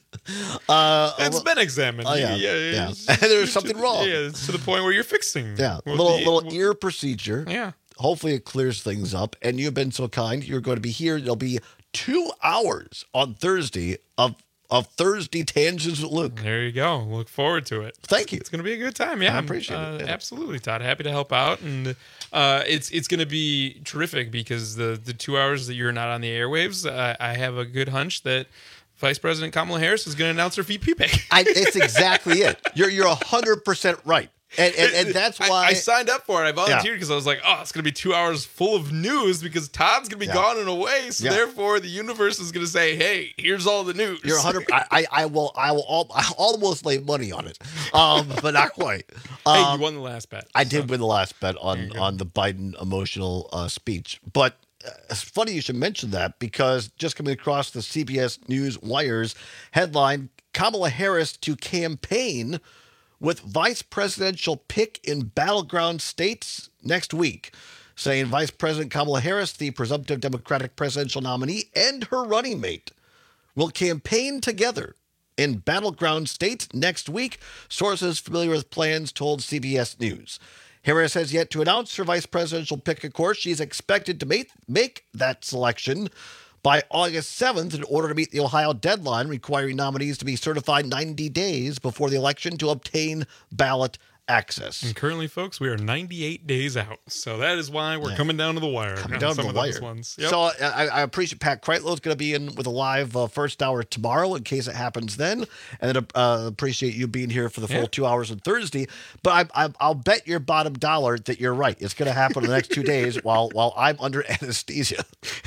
Speaker 18: Uh,
Speaker 8: it's been examined.
Speaker 18: Oh, yeah.
Speaker 8: yeah,
Speaker 18: yeah.
Speaker 8: It's,
Speaker 18: And there's something wrong.
Speaker 8: Yeah, it's to the point where you're fixing.
Speaker 18: Yeah,
Speaker 8: Well,
Speaker 18: little
Speaker 8: the-
Speaker 18: little ear procedure.
Speaker 8: Yeah.
Speaker 18: Hopefully it clears things up. And you've been so kind. You're going to be here. There'll be two hours on Thursday of of Thursday Tangents with Luke.
Speaker 8: There you go. Look forward to it.
Speaker 18: Thank you.
Speaker 8: It's going to be a good time. Yeah,
Speaker 18: I
Speaker 8: I'm,
Speaker 18: appreciate
Speaker 8: uh,
Speaker 18: it. Yeah.
Speaker 8: Absolutely, Todd. Happy to help out, and uh, it's it's going to be terrific because the the two hours that you're not on the airwaves, uh, I have a good hunch that Vice President Kamala Harris is going to announce her V P pick.
Speaker 18: I, it's exactly it. You're you're a hundred percent right. And, and and that's why
Speaker 8: I, I signed up for it. I volunteered because I was like, oh, it's going to be two hours full of news because Todd's going to be
Speaker 18: Yeah.
Speaker 8: gone and away. So
Speaker 18: Yeah.
Speaker 8: therefore, the universe is going to say, hey, here's all the news.
Speaker 18: You're a hundred. I, I I will I will al- I almost lay money on it, um, but not quite.
Speaker 8: Hey,
Speaker 18: Um,
Speaker 8: you won the last bet.
Speaker 18: I did win the last bet on on the Biden emotional uh, speech, but uh, it's funny you should mention that because just coming across the C B S News wires headline: Kamala Harris to campaign with vice presidential pick in battleground states next week, saying Vice President Kamala Harris, the presumptive Democratic presidential nominee, and her running mate will campaign together in battleground states next week, sources familiar with plans told C B S News. Harris has yet to announce her vice presidential pick, of course. She's expected to make, make that selection by August seventh in order to meet the Ohio deadline requiring nominees to be certified ninety days before the election to obtain ballot access.
Speaker 8: And currently, folks, we are ninety-eight days out. So that is why we're
Speaker 18: Yeah.
Speaker 8: coming down to the wire.
Speaker 18: Coming
Speaker 8: on
Speaker 18: down
Speaker 8: some
Speaker 18: to
Speaker 8: of
Speaker 18: the
Speaker 8: those
Speaker 18: wire.
Speaker 8: ones. Yep.
Speaker 18: So I, I appreciate Pat Kreitlow is going to be in with a live uh, first hour tomorrow in case it happens then. And then uh, appreciate you being here for the full
Speaker 8: Yeah.
Speaker 18: two hours on Thursday. But I, I, I'll bet your bottom dollar that you're right. It's going to happen in the next two days while while I'm under anesthesia.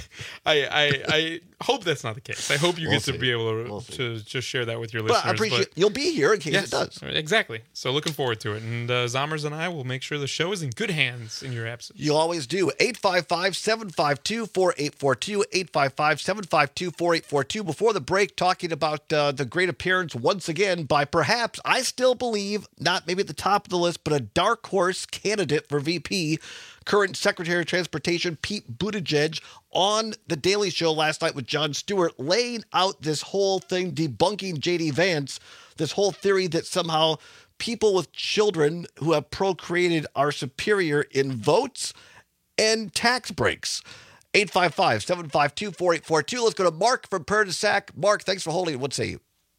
Speaker 8: I, I I hope that's not the case. I hope you
Speaker 18: We'll
Speaker 8: get to
Speaker 18: see.
Speaker 8: be able to,
Speaker 18: We'll see.
Speaker 8: to just share that with your
Speaker 18: But
Speaker 8: listeners.
Speaker 18: I appreciate you'll be here in case
Speaker 8: yes,
Speaker 18: it does.
Speaker 8: Exactly. So looking forward to it. And uh, Zommers and I will make sure the show is in good hands in your absence.
Speaker 18: You always do. eight five five, seven five two, four eight four two, eight five five, seven five two, four eight four two. Before the break, talking about uh, the great appearance once again by perhaps, I still believe, not maybe at the top of the list, but a dark horse candidate for V P, current Secretary of Transportation Pete Buttigieg, on The Daily Show last night with Jon Stewart, laying out this whole thing, debunking J D Vance, this whole theory that somehow people with children who have procreated are superior in votes and tax breaks. eight five five, seven five two, four eight four two. Let's go to Mark from Perdisac. Mark, thanks for holding it. What say you?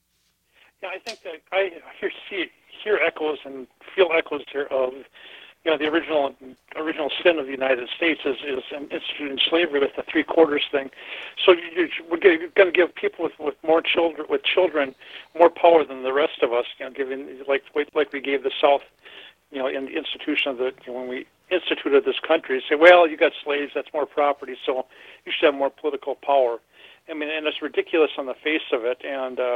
Speaker 9: Yeah, I think that I hear see hear echoes and feel echoes here of you know the original original sin of the United States is is instituting slavery with the three quarters thing. So you, we're going to give people with, with more children with children more power than the rest of us. You know, giving like like we gave the South, you know, in the institution of the you know, when we instituted this country. Say, well, you got slaves, that's more property, so you should have more political power. I mean, and it's ridiculous on the face of it, and. Uh,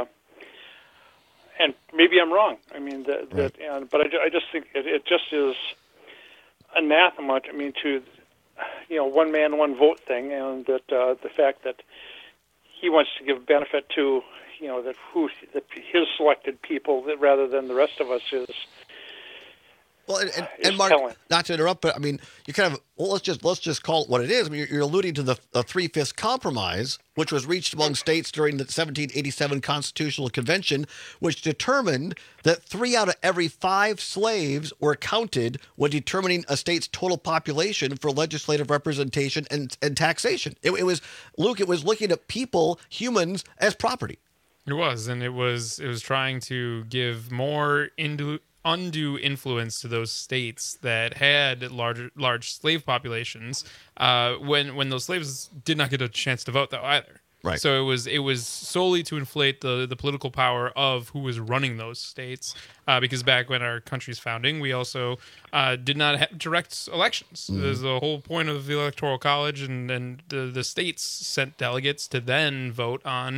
Speaker 9: And maybe I'm wrong. I mean, that, that and, but I, ju- I just think it, it just is anathema. I mean, to you know, one man, one vote thing, and that uh, the fact that he wants to give benefit to you know that who that his selected people that rather than the rest of us is.
Speaker 18: Well, and, and,
Speaker 9: is
Speaker 18: and Mark,
Speaker 9: telling.
Speaker 18: not to interrupt, but I mean, you kind of well, let's just let's just call it what it is. I mean, you're, you're alluding to the, the three-fifths compromise, which was reached among states during the seventeen eighty-seven Constitutional Convention, which determined that three out of every five slaves were counted when determining a state's total population for legislative representation and, and taxation. It, it was Luke. It was looking at people, humans, as property.
Speaker 8: It was, and it was it was trying to give more undue, undue influence to those states that had large large slave populations. Uh, when when those slaves did not get a chance to vote, though, either.
Speaker 18: Right.
Speaker 8: So it was it was solely to inflate the the political power of who was running those states. Uh, because back when our country's founding, we also uh, did not have direct elections.
Speaker 18: Mhm.
Speaker 8: There's the whole point of the Electoral College, and and the the states sent delegates to then vote on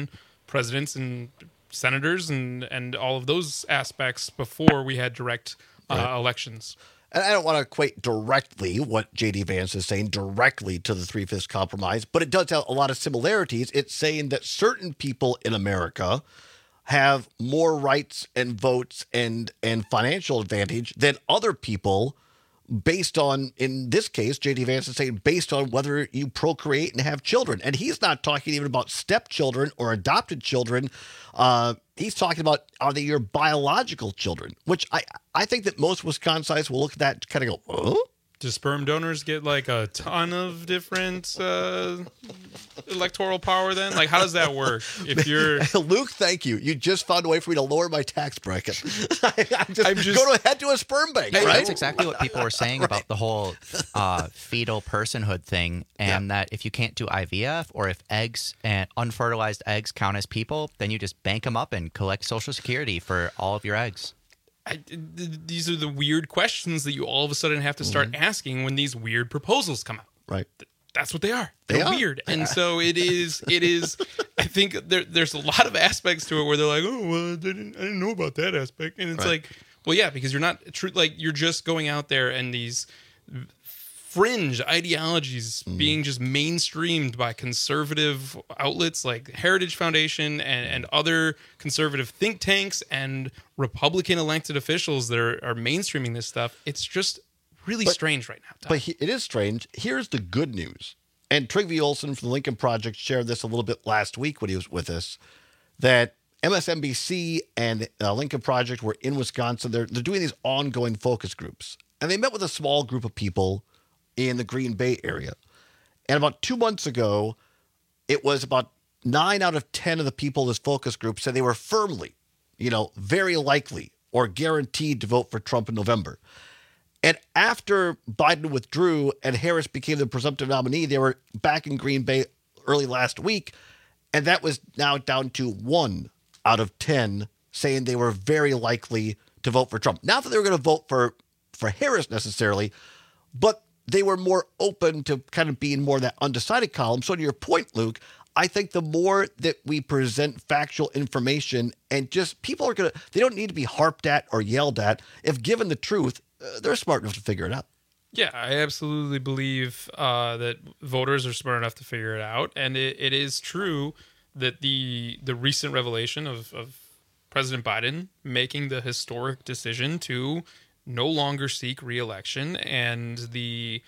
Speaker 8: presidents and senators and, and all of those aspects before we had direct uh,
Speaker 18: Right.
Speaker 8: elections.
Speaker 18: And I don't want to equate directly what J D. Vance is saying directly to the Three-Fifths Compromise, but it does have a lot of similarities. It's saying that certain people in America have more rights and votes and, and financial advantage than other people based on, in this case, J D. Vance is saying based on whether you procreate and have children. And he's not talking even about stepchildren or adopted children. Uh, he's talking about, are they your biological children? Which I, I think that most Wisconsinites will look at that and kind of go, oh?
Speaker 8: Do sperm donors get like a ton of different uh, electoral power then? Like, how does that work? If you're
Speaker 18: Luke, thank you. You just found a way for me to lower my tax bracket. I'm just,
Speaker 8: I'm just-
Speaker 18: go to head to a sperm bank,
Speaker 19: Hey,
Speaker 18: right?
Speaker 19: That's exactly what people were saying
Speaker 18: Right.
Speaker 19: about the whole uh, fetal personhood thing, and that if you can't do I V F or if eggs and unfertilized eggs count as people, then you just bank them up and collect Social Security for all of your eggs.
Speaker 8: I, th- these are the weird questions that you all of a sudden have to start asking when these weird proposals come out.
Speaker 18: Right.
Speaker 8: That's what they are.
Speaker 18: They
Speaker 8: They're
Speaker 18: are.
Speaker 8: weird. And so it is, it is, I think there, there's a lot of aspects to it where they're like, oh, well, I didn't, I didn't know about that aspect. And it's
Speaker 18: Right.
Speaker 8: like, well, yeah, because you're not, true, like, you're just going out there and these fringe ideologies being just mainstreamed by conservative outlets like Heritage Foundation and, and other conservative think tanks and Republican elected officials that are, are mainstreaming this stuff. It's just really
Speaker 18: But-
Speaker 8: strange right now.
Speaker 18: But he, it is strange. Here's the good news. And Trygve Olsen from the Lincoln Project shared this a little bit last week when he was with us, that M S N B C and uh, Lincoln Project were in Wisconsin. They're, they're doing these ongoing focus groups. And they met with a small group of people in the Green Bay area. And about two months ago, it was about nine out of ten of the people in this focus group said they were firmly, you know, very likely or guaranteed to vote for Trump in November. And after Biden withdrew and Harris became the presumptive nominee, they were back in Green Bay early last week. And that was now down to one out of ten saying they were very likely to vote for Trump. Not that they were going to vote for, for Harris necessarily, but they were more open to kind of being more in that undecided column. So to your point, Luke, I think the more that we present factual information and just people are going to, they don't need to be harped at or yelled at. If given the truth, uh, they're smart enough to figure it out.
Speaker 8: Yeah, I absolutely believe uh, that voters are smart enough to figure it out, and it, it is true that the the recent revelation of, of President Biden making the historic decision to no longer seek re-election and the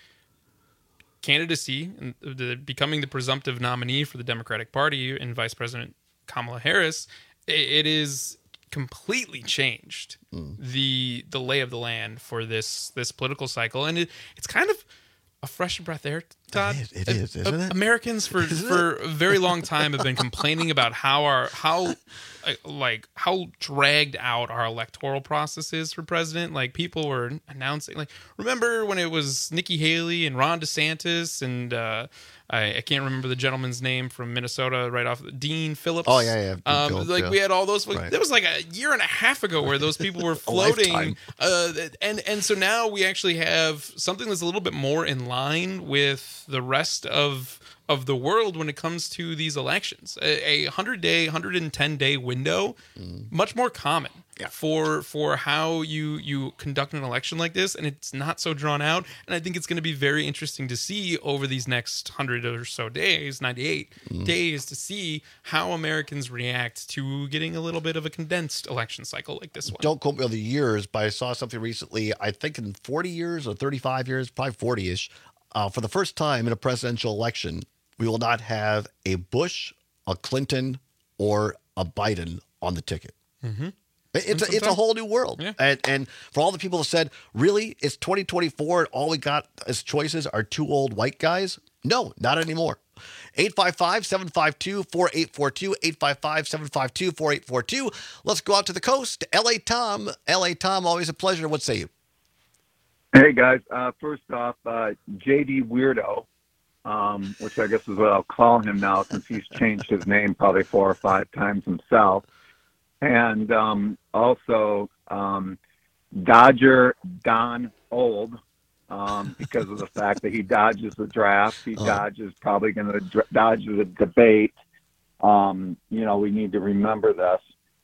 Speaker 8: candidacy and the becoming the presumptive nominee for the Democratic Party and Vice President Kamala Harris, it, it is completely changed mm. the the lay of the land for this this political cycle, and it, it's kind of a fresh breath air, Todd.
Speaker 18: It is, it is isn't it?
Speaker 8: Americans for
Speaker 18: Isn't
Speaker 8: for
Speaker 18: it?
Speaker 8: a very long time have been complaining about how our how like how dragged out our electoral process is for president. Like people were announcing, like remember when it was Nikki Haley and Ron DeSantis and uh, I, I can't remember the gentleman's name from Minnesota right off Dean Phillips.
Speaker 18: Oh yeah, yeah. Dean
Speaker 8: Um,
Speaker 18: Phillips,
Speaker 8: like
Speaker 18: yeah.
Speaker 8: we had all those.
Speaker 18: Right.
Speaker 8: There was like a year and a half ago where those people were floating,
Speaker 18: lifetime.
Speaker 8: uh, and and so now we actually have something that's a little bit more in line with the rest of of the world when it comes to these elections. A, a hundred day, hundred and ten day window,
Speaker 18: Mm.
Speaker 8: much more common for for how you you conduct an election like this, and it's not so drawn out. And I think it's going to be very interesting to see over these next hundred or so days, ninety-eight
Speaker 18: Mm.
Speaker 8: days, to see how Americans react to getting a little bit of a condensed election cycle like this one.
Speaker 18: Don't quote me on the years, but I saw something recently, I think in forty years or thirty-five years, probably forty-ish, uh, for the first time in a presidential election, we will not have a Bush, a Clinton, or a Biden on the ticket.
Speaker 8: Mm-hmm.
Speaker 18: It- It's a, it's a whole new world.
Speaker 8: Yeah.
Speaker 18: And, and for all the people that said, really, it's twenty twenty-four and all we got as choices are two old white guys? No, not anymore. eight five five, seven five two, four eight four two, eight five five, seven five two, four eight four two. Let's go out to the coast. L A Tom. L A Tom, always a pleasure. What say you?
Speaker 10: Hey, guys. Uh, first off, uh, J D Weirdo, um, which I guess is what I'll call him now since he's changed his name probably four or five times himself. And um, also um, Dodger Don Old, um, because of the fact that he dodges the draft. He
Speaker 18: Oh.
Speaker 10: dodges probably going to dr- dodge the debate. Um, you know, we need to remember this.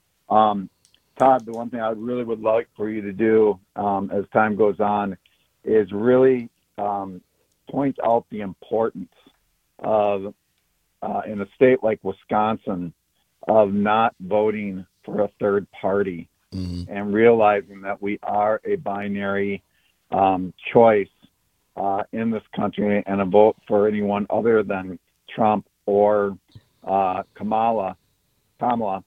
Speaker 10: Um, Todd, the one thing I really would like for you to do um, as time goes on is really um, point out the importance of, uh, in a state like Wisconsin, of not voting for a third party
Speaker 18: mm-hmm.
Speaker 10: and realizing that we are a binary um, choice uh, in this country, and a vote for anyone other than Trump or uh, Kamala, Kamala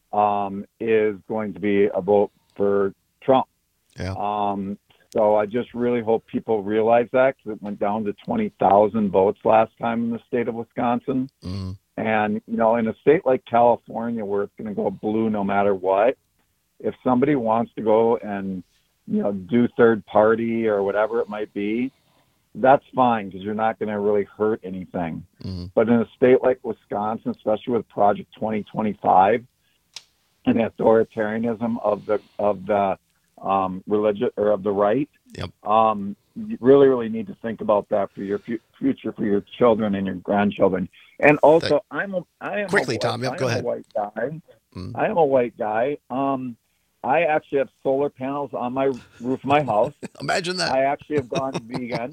Speaker 10: um, is going to be a vote for Trump.
Speaker 18: Yeah.
Speaker 10: Um, so I just really hope people realize that, because it went down to twenty thousand votes last time in the state of Wisconsin.
Speaker 18: Mm-hmm.
Speaker 10: And, you know, in a state like California, where it's going to go blue no matter what, if somebody wants to go and, you know, do third party or whatever it might be, that's fine, because you're not going to really hurt anything.
Speaker 18: Mm-hmm.
Speaker 10: But in a state like Wisconsin, especially with Project twenty twenty-five and the authoritarianism of the of the um, religion or of the right,
Speaker 18: yep.
Speaker 10: um, you really, really need to think about that for your fu- future, for your children and your grandchildren. And also,
Speaker 18: Thank-
Speaker 10: I'm a I am
Speaker 18: Quickly,
Speaker 10: a white,
Speaker 18: Tom, yep,
Speaker 10: I
Speaker 18: go
Speaker 10: am
Speaker 18: ahead.
Speaker 10: a white guy.
Speaker 18: Mm.
Speaker 10: I am a white guy. Um, I actually have solar panels on my roof of my house.
Speaker 18: Imagine that.
Speaker 10: I actually have gone vegan.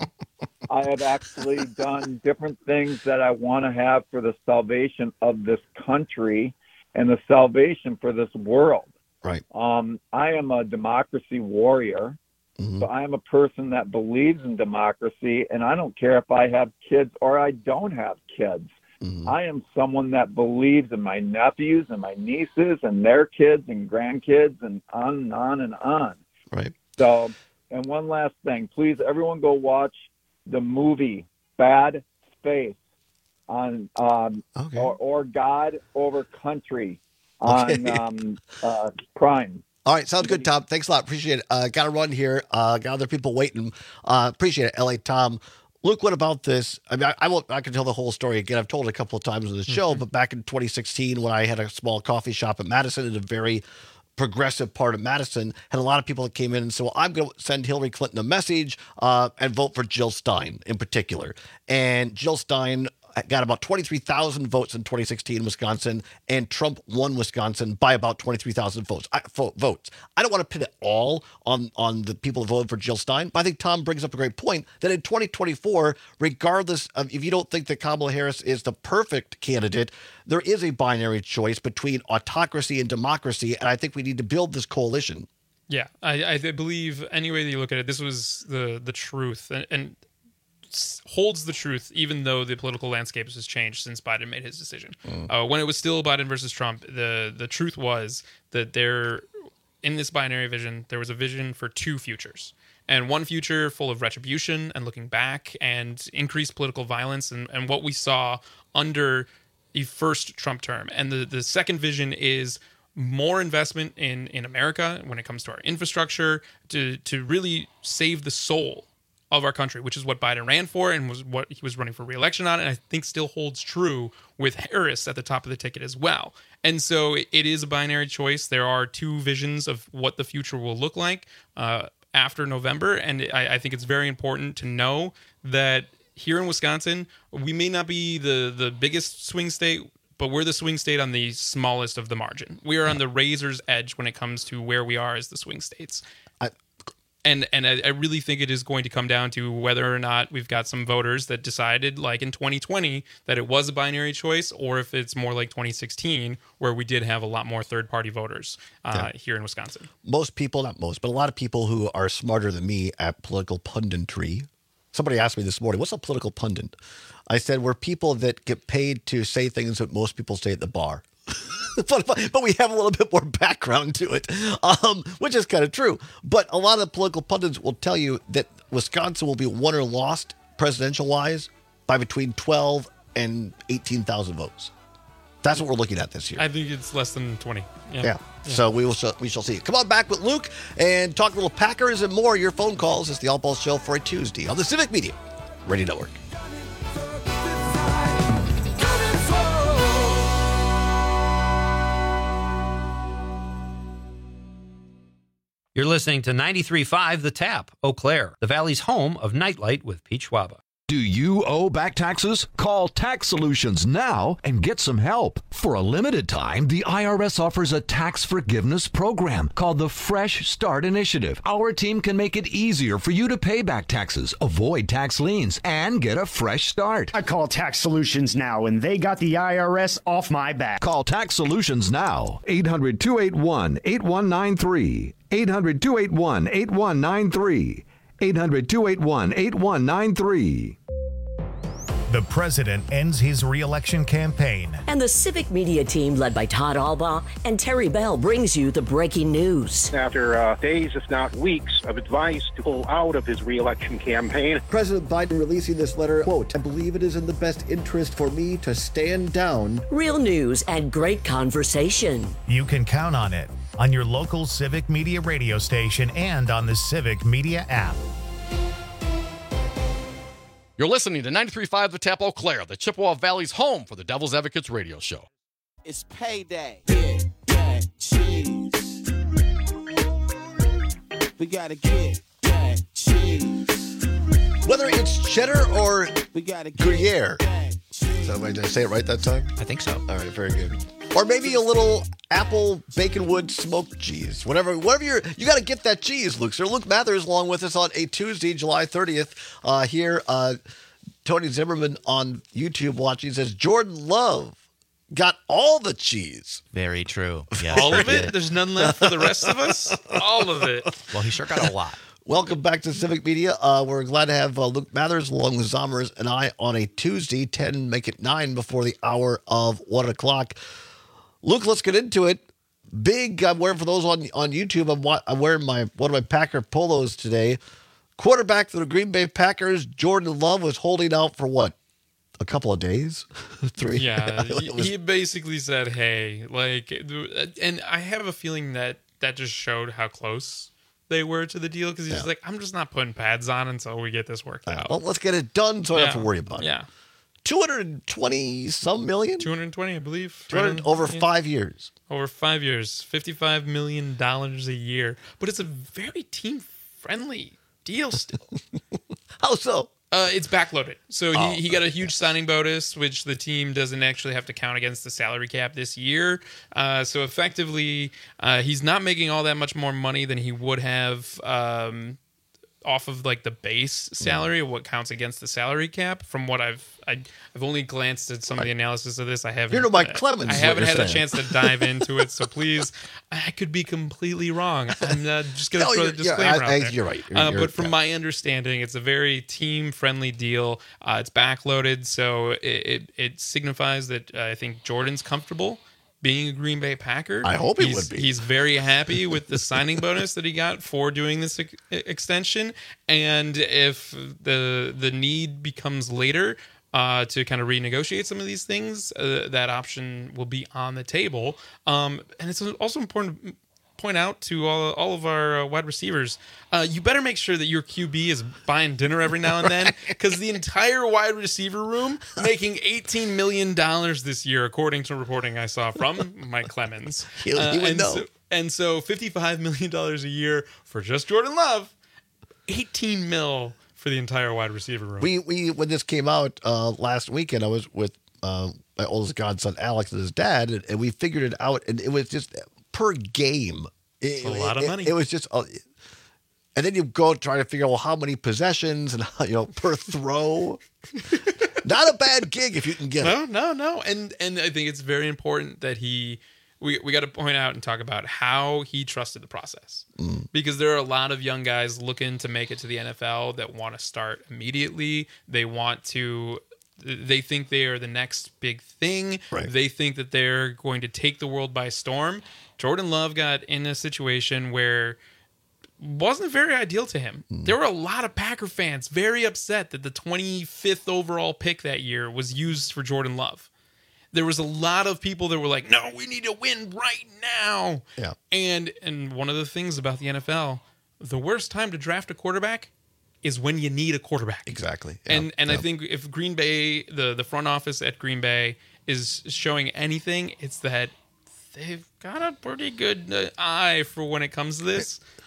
Speaker 10: I have actually done different things that I want to have for the salvation of this country and the salvation for this world.
Speaker 18: Right.
Speaker 10: Um, I am a democracy warrior.
Speaker 18: Mm-hmm.
Speaker 10: So I am a person that believes in democracy, and I don't care if I have kids or I don't have kids.
Speaker 18: Mm-hmm.
Speaker 10: I am someone that believes in my nephews and my nieces and their kids and grandkids and on and on and on.
Speaker 18: Right.
Speaker 10: So, and one last thing, please, everyone go watch the movie Bad Space on, um,
Speaker 18: okay.
Speaker 10: or, or God Over Country on
Speaker 18: Okay.
Speaker 10: um, uh, Prime.
Speaker 18: All right, sounds good, Tom. Thanks a lot. Appreciate it. Uh, got to run here. Uh, got other people waiting. Uh, appreciate it, L A Tom. Luke, what about this? I mean, I, I won't. I can tell the whole story again. I've told it a couple of times on the show,
Speaker 8: Mm-hmm.
Speaker 18: but back in twenty sixteen, when I had a small coffee shop in Madison, in a very progressive part of Madison, had a lot of people that came in and said, well, I'm going to send Hillary Clinton a message uh, and vote for Jill Stein in particular. And Jill Stein got about twenty-three thousand votes in twenty sixteen in Wisconsin, and Trump won Wisconsin by about twenty-three thousand votes. I, votes. I don't want to pin it all on, on the people who voted for Jill Stein, but I think Tom brings up a great point that in twenty twenty-four, regardless of if you don't think that Kamala Harris is the perfect candidate, there is a binary choice between autocracy and democracy, and I think we need to build this coalition.
Speaker 8: Yeah, I, I believe any way that you look at it, this was the the truth, and, and holds the truth, even though the political landscape has changed since Biden made his decision.
Speaker 18: Mm.
Speaker 8: Uh, when it was still Biden versus Trump, the the truth was that there, in this binary vision, there was a vision for two futures. And one future full of retribution and looking back and increased political violence, and, and what we saw under the first Trump term. And the, the second vision is more investment in, in America when it comes to our infrastructure to to really save the soul of our country, which is what Biden ran for and was what he was running for re-election on, and I think still holds true with Harris at the top of the ticket as well. And so it is a binary choice. There are two visions of what the future will look like uh, after November, and I, I think it's very important to know that here in Wisconsin, we may not be the, the biggest swing state, but we're the swing state on the smallest of the margin. We are on the razor's edge when it comes to where we are as the swing states.
Speaker 18: I-
Speaker 8: And and I, I really think it is going to come down to whether or not we've got some voters that decided, like in twenty twenty, that it was a binary choice, or if it's more like twenty sixteen, where we did have a lot more third-party voters uh,
Speaker 18: Yeah.
Speaker 8: here in Wisconsin.
Speaker 18: Most people, not most, but a lot of people who are smarter than me at political punditry. Somebody asked me this morning, what's a political pundit? I said, we're people that get paid to say things that most people say at the bar. but, but, but we have a little bit more background to it, um, which is kind of true. But a lot of political pundits will tell you that Wisconsin will be won or lost presidential-wise by between twelve and eighteen thousand votes. That's what we're looking at this year.
Speaker 8: I think it's less than twenty. Yeah.
Speaker 18: Yeah. So we will we shall see. Come on back with Luke and talk a little Packers and more. Your phone calls. It's the All Balls Show for a Tuesday on the Civic Media Radio Network.
Speaker 27: You're listening to ninety-three point five The Tap, Eau Claire, the Valley's home of Nightlight with Pete Schwaba.
Speaker 3: Do you owe back taxes? Call Tax Solutions now and get some help. For a limited time, the I R S offers a tax forgiveness program called the Fresh Start Initiative. Our team can make it easier for you to pay back taxes, avoid tax liens, and get a fresh start.
Speaker 12: I call Tax Solutions now, and they got the I R S off my back.
Speaker 3: Call Tax Solutions now. eight hundred, two eight one, eight one nine three. eight hundred, two eight one, eight one nine three. eight hundred, two eight one, eight one nine three.
Speaker 1: The president ends his re-election campaign.
Speaker 13: And the Civic Media team, led by Todd Albaugh and Terry Bell, brings you the breaking news.
Speaker 14: After uh, days, if not weeks, of advice to pull out of his re-election campaign.
Speaker 15: President Biden releasing this letter, quote, I believe it is in the best interest for me to stand down.
Speaker 13: Real news and great conversation.
Speaker 1: You can count on it on your local Civic Media radio station and on the Civic Media app.
Speaker 16: You're listening to ninety-three point five The Tap Eau Claire, the Chippewa Valley's home for the Devil's Advocates radio show.
Speaker 17: It's payday. Get that cheese. We gotta get that cheese.
Speaker 18: Whether it's cheddar or
Speaker 17: we gotta
Speaker 18: Gruyere. Is that right? Did I say it right that time?
Speaker 19: I think so.
Speaker 18: All right, very good. Or maybe a little apple baconwood smoked cheese. Whatever, whatever you're, you got to get that cheese, Luke. Sir Luke Mathers along with us on a Tuesday, July thirtieth. Uh, here, uh, Tony Zimmerman on YouTube watching says Jordan Love got all the cheese.
Speaker 19: Very true. Yeah,
Speaker 8: all of it? There's none left for the rest of us? All of it.
Speaker 19: Well, he sure got a lot.
Speaker 18: Welcome back to Civic Media. Uh, we're glad to have uh, Luke Mathers along with Zommers and I on a Tuesday, ten, make it nine before the hour of one o'clock. Luke, let's get into it. Big, I'm wearing, for those on on YouTube, I'm, I'm wearing my one of my Packer polos today. Quarterback for the Green Bay Packers, Jordan Love, was holding out for what? A couple of days? Three?
Speaker 8: Yeah,
Speaker 18: was,
Speaker 8: he, he basically said, hey, like, and I have a feeling that that just showed how close they were to the deal, because he's
Speaker 18: yeah.
Speaker 8: like, I'm just not putting pads on until we get this worked out.
Speaker 18: Well, let's get it done so I
Speaker 8: yeah.
Speaker 18: don't have to worry about it.
Speaker 8: Yeah.
Speaker 18: two hundred twenty some million?
Speaker 8: two hundred twenty, I believe.
Speaker 18: two hundred, over five years.
Speaker 8: Over five years. fifty-five million dollars a year. But it's a very team-friendly deal still.
Speaker 18: How so?
Speaker 8: Uh, it's backloaded. So he,
Speaker 18: Oh,
Speaker 8: he got a huge signing bonus, which the team doesn't actually have to count against the salary cap this year. Uh, so effectively, uh, he's not making all that much more money than he would have um, off of like the base salary, what counts against the salary cap. From what I've I, I've only glanced at some of the analysis of this. I haven't.
Speaker 18: You're no Mike Clemens.
Speaker 8: I haven't had a chance to dive into it. So please, I could be completely wrong. I'm uh, just going to
Speaker 18: No,
Speaker 8: throw the
Speaker 18: you're- yeah,
Speaker 8: disclaimer
Speaker 18: I-
Speaker 8: out
Speaker 18: I-
Speaker 8: there.
Speaker 18: you're right. You're-
Speaker 8: Uh,
Speaker 18: you're-
Speaker 8: but from
Speaker 18: yeah.
Speaker 8: my understanding, it's a very team-friendly deal. Uh, it's backloaded, so it it, it signifies that uh, I think Jordan's comfortable being a Green Bay Packer.
Speaker 18: I hope he
Speaker 8: he's,
Speaker 18: would be.
Speaker 8: He's very happy with the signing bonus that he got for doing this ex- extension. And if the the need becomes later uh, to kind of renegotiate some of these things, uh, that option will be on the table. Um, and it's also important to point out to all, all of our uh, wide receivers, uh, you better make sure that your Q B is buying dinner every now and then, because the entire wide receiver room making eighteen million dollars this year, according to reporting I saw from Mike Clemens.
Speaker 18: He- he would
Speaker 8: and
Speaker 18: know.
Speaker 8: So, and so fifty-five million dollars a year for just Jordan Love, eighteen mil for the entire wide receiver room.
Speaker 18: We we when this came out uh, last weekend, I was with uh, my oldest godson Alex and his dad, and, and we figured it out, and it was just per game. It,
Speaker 8: a lot of
Speaker 18: it-
Speaker 8: money.
Speaker 18: It, was just, uh, and then you go try to figure out well how many possessions and you know per throw. Not a bad gig if you can get
Speaker 8: no,
Speaker 18: it.
Speaker 8: No, no, and and I think it's very important that he. We we got to point out and talk about how he trusted the process,
Speaker 18: Mm.
Speaker 8: because there are a lot of young guys looking to make it to the N F L that want to start immediately. They want to. They think they are the next big thing.
Speaker 18: Right.
Speaker 8: They think that they're going to take the world by storm. Jordan Love got in a situation where wasn't very ideal to him.
Speaker 18: Mm.
Speaker 8: There were a lot of Packer fans very upset that the twenty-fifth overall pick that year was used for Jordan Love. There was a lot of people that were like, no, we need to win right now.
Speaker 18: Yeah.
Speaker 8: And and one of the things about the N F L, the worst time to draft a quarterback is when you need a quarterback.
Speaker 18: Exactly.
Speaker 8: And and I
Speaker 18: Yep.
Speaker 8: think if Green Bay, the, the front office at Green Bay is showing anything, it's that they've got a pretty good uh, eye for when it comes to this.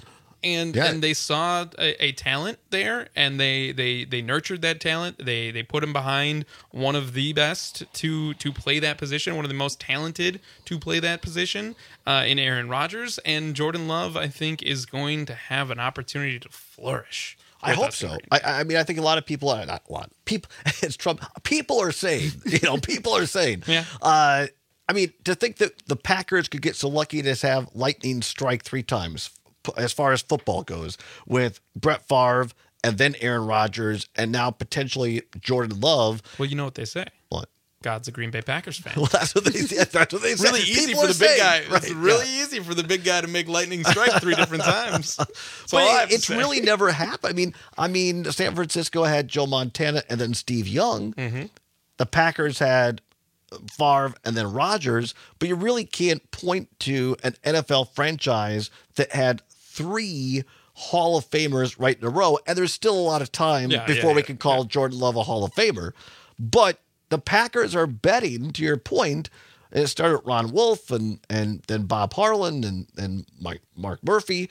Speaker 8: and
Speaker 18: Yeah.
Speaker 8: and they saw a, a talent there, and they, they they nurtured that talent. They they put him behind one of the best to to play that position, one of the most talented to play that position uh, in Aaron Rodgers, and Jordan Love, I think, is going to have an opportunity to flourish.
Speaker 18: I hope so. I, I mean, I think a lot of people are not a lot. People, it's Trump. People are saying, you know, people are saying.
Speaker 8: Yeah.
Speaker 18: Uh, I mean, to think that the Packers could get so lucky to have lightning strike three times, as far as football goes, with Brett Favre and then Aaron Rodgers, and now potentially Jordan Love.
Speaker 8: Well, you know what they say.
Speaker 18: What?
Speaker 8: God's a Green Bay Packers fan.
Speaker 18: Well, that's what they say. That's what they say.
Speaker 8: Really easy
Speaker 18: People
Speaker 8: for
Speaker 18: are
Speaker 8: the big
Speaker 18: saying,
Speaker 8: guy.
Speaker 18: right,
Speaker 8: It's really
Speaker 18: yeah.
Speaker 8: easy for the big guy to make lightning strike three different times. That's all I
Speaker 18: But
Speaker 8: have to
Speaker 18: it's
Speaker 8: say.
Speaker 18: really never happened. I mean, I mean, San Francisco had Joe Montana and then Steve Young.
Speaker 8: Mm-hmm.
Speaker 18: The Packers had Favre and then Rodgers, but you really can't point to an N F L franchise that had three Hall of Famers right in a row, and there's still a lot of time
Speaker 8: Yeah,
Speaker 18: before
Speaker 8: yeah,
Speaker 18: we
Speaker 8: yeah,
Speaker 18: can call
Speaker 8: yeah.
Speaker 18: Jordan Love a Hall of Famer. But the Packers are betting, to your point, and it started with Ron Wolf and and then Bob Harlan and, and Mike, Mark Murphy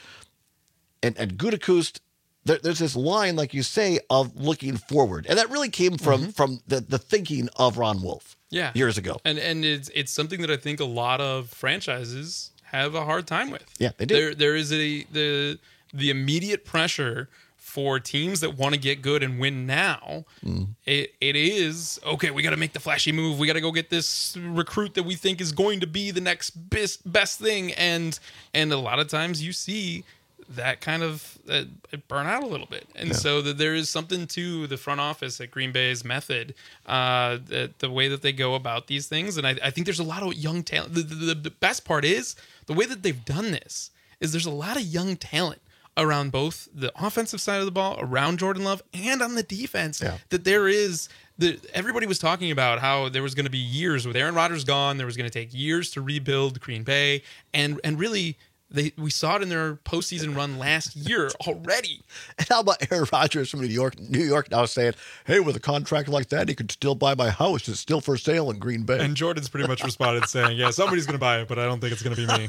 Speaker 18: and, and Gutekunst. There, there's this line, like you say, of looking forward. And that really came from,
Speaker 8: Mm-hmm.
Speaker 18: from the, the thinking of Ron Wolf
Speaker 8: Yeah.
Speaker 18: years ago.
Speaker 8: And and it's it's something that I think a lot of franchises have a hard time with.
Speaker 18: Yeah, they do.
Speaker 8: There there is a the the immediate pressure for teams that want to get good and win now.
Speaker 18: Mm.
Speaker 8: It it is okay, we got to make the flashy move. We got to go get this recruit that we think is going to be the next best best thing, and and a lot of times you see that kind of uh, burn out a little bit. And
Speaker 18: Yeah.
Speaker 8: so that there is something to the front office at Green Bay's method, uh, the, the way that they go about these things. And I, I think there's a lot of young talent. The, the, the best part is the way that they've done this is there's a lot of young talent around both the offensive side of the ball, around Jordan Love, and on the defense.
Speaker 18: Yeah.
Speaker 8: That there is the everybody was talking about how there was going to be years with Aaron Rodgers gone. There was going to take years to rebuild Green Bay, and and really. They, we saw it in their postseason run last year already.
Speaker 18: And how about Aaron Rodgers from New York, New York now saying, hey, with a contract like that, he could still buy my house. It's still for sale in Green Bay.
Speaker 8: And Jordan's pretty much responded saying, yeah, somebody's going to buy it, but I don't think it's going to be me.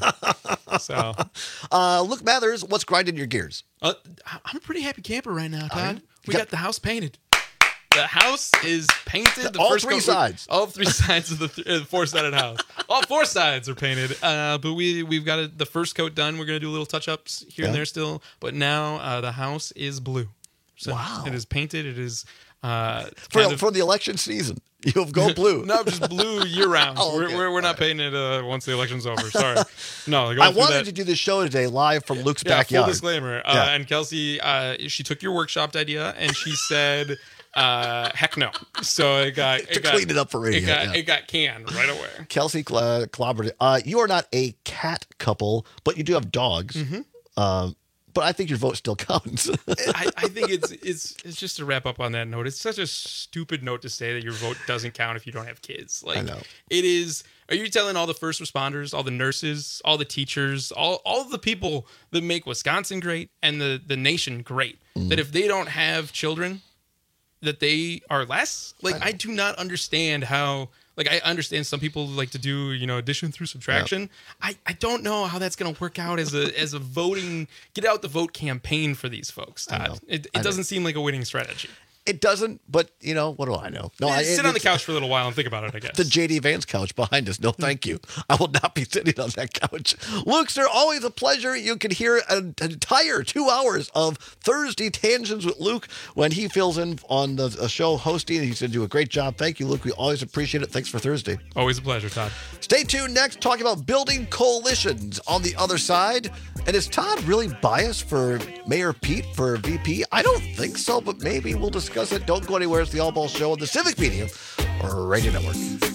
Speaker 8: So,
Speaker 18: uh, Luke Mathers, what's grinding your gears?
Speaker 8: Uh, I'm a pretty happy camper right now, Todd.
Speaker 18: you?
Speaker 8: We
Speaker 18: Got-
Speaker 8: got the house painted. The house is painted. The
Speaker 18: All
Speaker 8: first
Speaker 18: three
Speaker 8: coat-
Speaker 18: sides.
Speaker 8: All three sides of the th- uh, four-sided house. All four sides are painted. Uh, but we we've got a, the first coat done. We're gonna do a little touch-ups here and
Speaker 18: Yeah.
Speaker 8: there still. But now uh, the house is blue. So
Speaker 18: Wow.
Speaker 8: It is painted. It is uh,
Speaker 18: For,
Speaker 8: kind of-
Speaker 18: for the election season, you've gone blue.
Speaker 8: no, just blue year round.
Speaker 18: Oh,
Speaker 8: We're,
Speaker 18: okay.
Speaker 8: we're, we're not painting it uh, once the election's over. Sorry. No, going
Speaker 18: I
Speaker 8: through
Speaker 18: wanted
Speaker 8: that-
Speaker 18: to do this show today live from Luke's
Speaker 8: yeah,
Speaker 18: backyard.
Speaker 8: full disclaimer. Uh,
Speaker 18: Yeah.
Speaker 8: And Kelsey, uh, she took your workshopped idea and she said, uh, "Heck no!" So it got it
Speaker 18: To
Speaker 8: got,
Speaker 18: clean it up for radio,
Speaker 8: It got
Speaker 18: yeah.
Speaker 8: it got canned right away.
Speaker 18: Kelsey Cl- Collaborative. Uh, you are not a cat couple, but you do have dogs.
Speaker 8: Mm-hmm.
Speaker 18: Um, but I think your vote still counts.
Speaker 8: I, I think it's it's it's just to wrap up on that note. It's such a stupid note to say that your vote doesn't count if you don't have kids. Like
Speaker 18: I know.
Speaker 8: it is. Are you telling all the first responders, all the nurses, all the teachers, all all of the people that make Wisconsin great and the the nation great
Speaker 18: Mm.
Speaker 8: that if they don't have children, that they are less? Like I, I do not understand how. Like I understand some people like to do, you know, addition through subtraction. I, I don't know how that's going to work out as a as a voting get out the vote campaign for these folks,
Speaker 18: I know.
Speaker 8: Todd. It,
Speaker 18: I
Speaker 8: it
Speaker 18: know.
Speaker 8: doesn't seem like a winning strategy.
Speaker 18: It doesn't, but you know, what do I know? No,
Speaker 8: Yeah,
Speaker 18: I
Speaker 8: sit
Speaker 18: it-
Speaker 8: on the
Speaker 18: it's-
Speaker 8: couch for a little while and think about it, I guess.
Speaker 18: The J D Vance couch behind us. No, thank you. I will not be sitting on that couch. Luke, sir, always a pleasure. You can hear an entire two hours of Thursday Tangents with Luke when he fills in on the a show hosting. He's going to do a great job. Thank you, Luke. We always appreciate it. Thanks for Thursday.
Speaker 8: Always a pleasure, Todd.
Speaker 18: Stay tuned next, talking about building coalitions on the other side. And is Todd really biased for Mayor Pete for V P? I don't think so, but maybe we'll discuss it. Don't go anywhere. It's the All Ball Show on the Civic Media or Radio Network.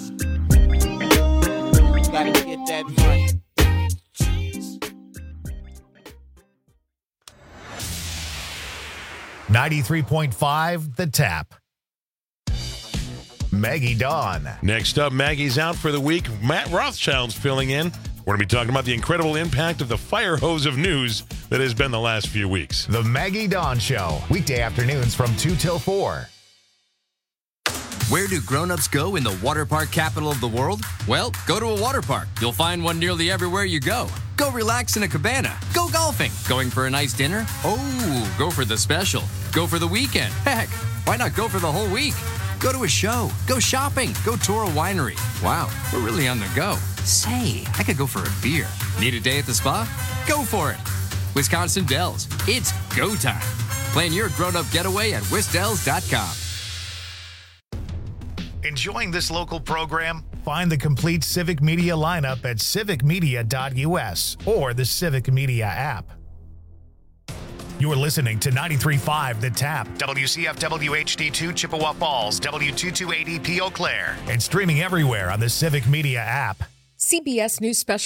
Speaker 17: Gotta get that money.
Speaker 1: ninety-three point five The Tap. Maggie Dawn.
Speaker 29: Next up, Maggie's out for the week. Matt Rothschild's filling in. We're going to be talking about the incredible impact of the fire hose of news that has been the last few weeks.
Speaker 1: The Maggie Dawn Show. Weekday afternoons from two till four.
Speaker 4: Where do grown-ups go in the water park capital of the world? Well, go to a water park. You'll find one nearly everywhere you go. Go relax in a cabana. Go golfing. Going for a nice dinner? Oh, go for the special. Go for the weekend. Heck, why not go for the whole week? Go to a show. Go shopping. Go tour a winery. Wow, we're really on the go. Say, I could go for a beer. Need a day at the spa? Go for it. Wisconsin Dells. It's go time. Plan your grown-up getaway at wisdells dot com.
Speaker 1: Enjoying this local program? Find the complete Civic Media lineup at civic media dot u s or the Civic Media app. You're listening to ninety-three point five The Tap, W C F W H D two Chippewa Falls, W two two eight E P Eau Claire, and streaming everywhere on the Civic Media app.
Speaker 5: C B S News Special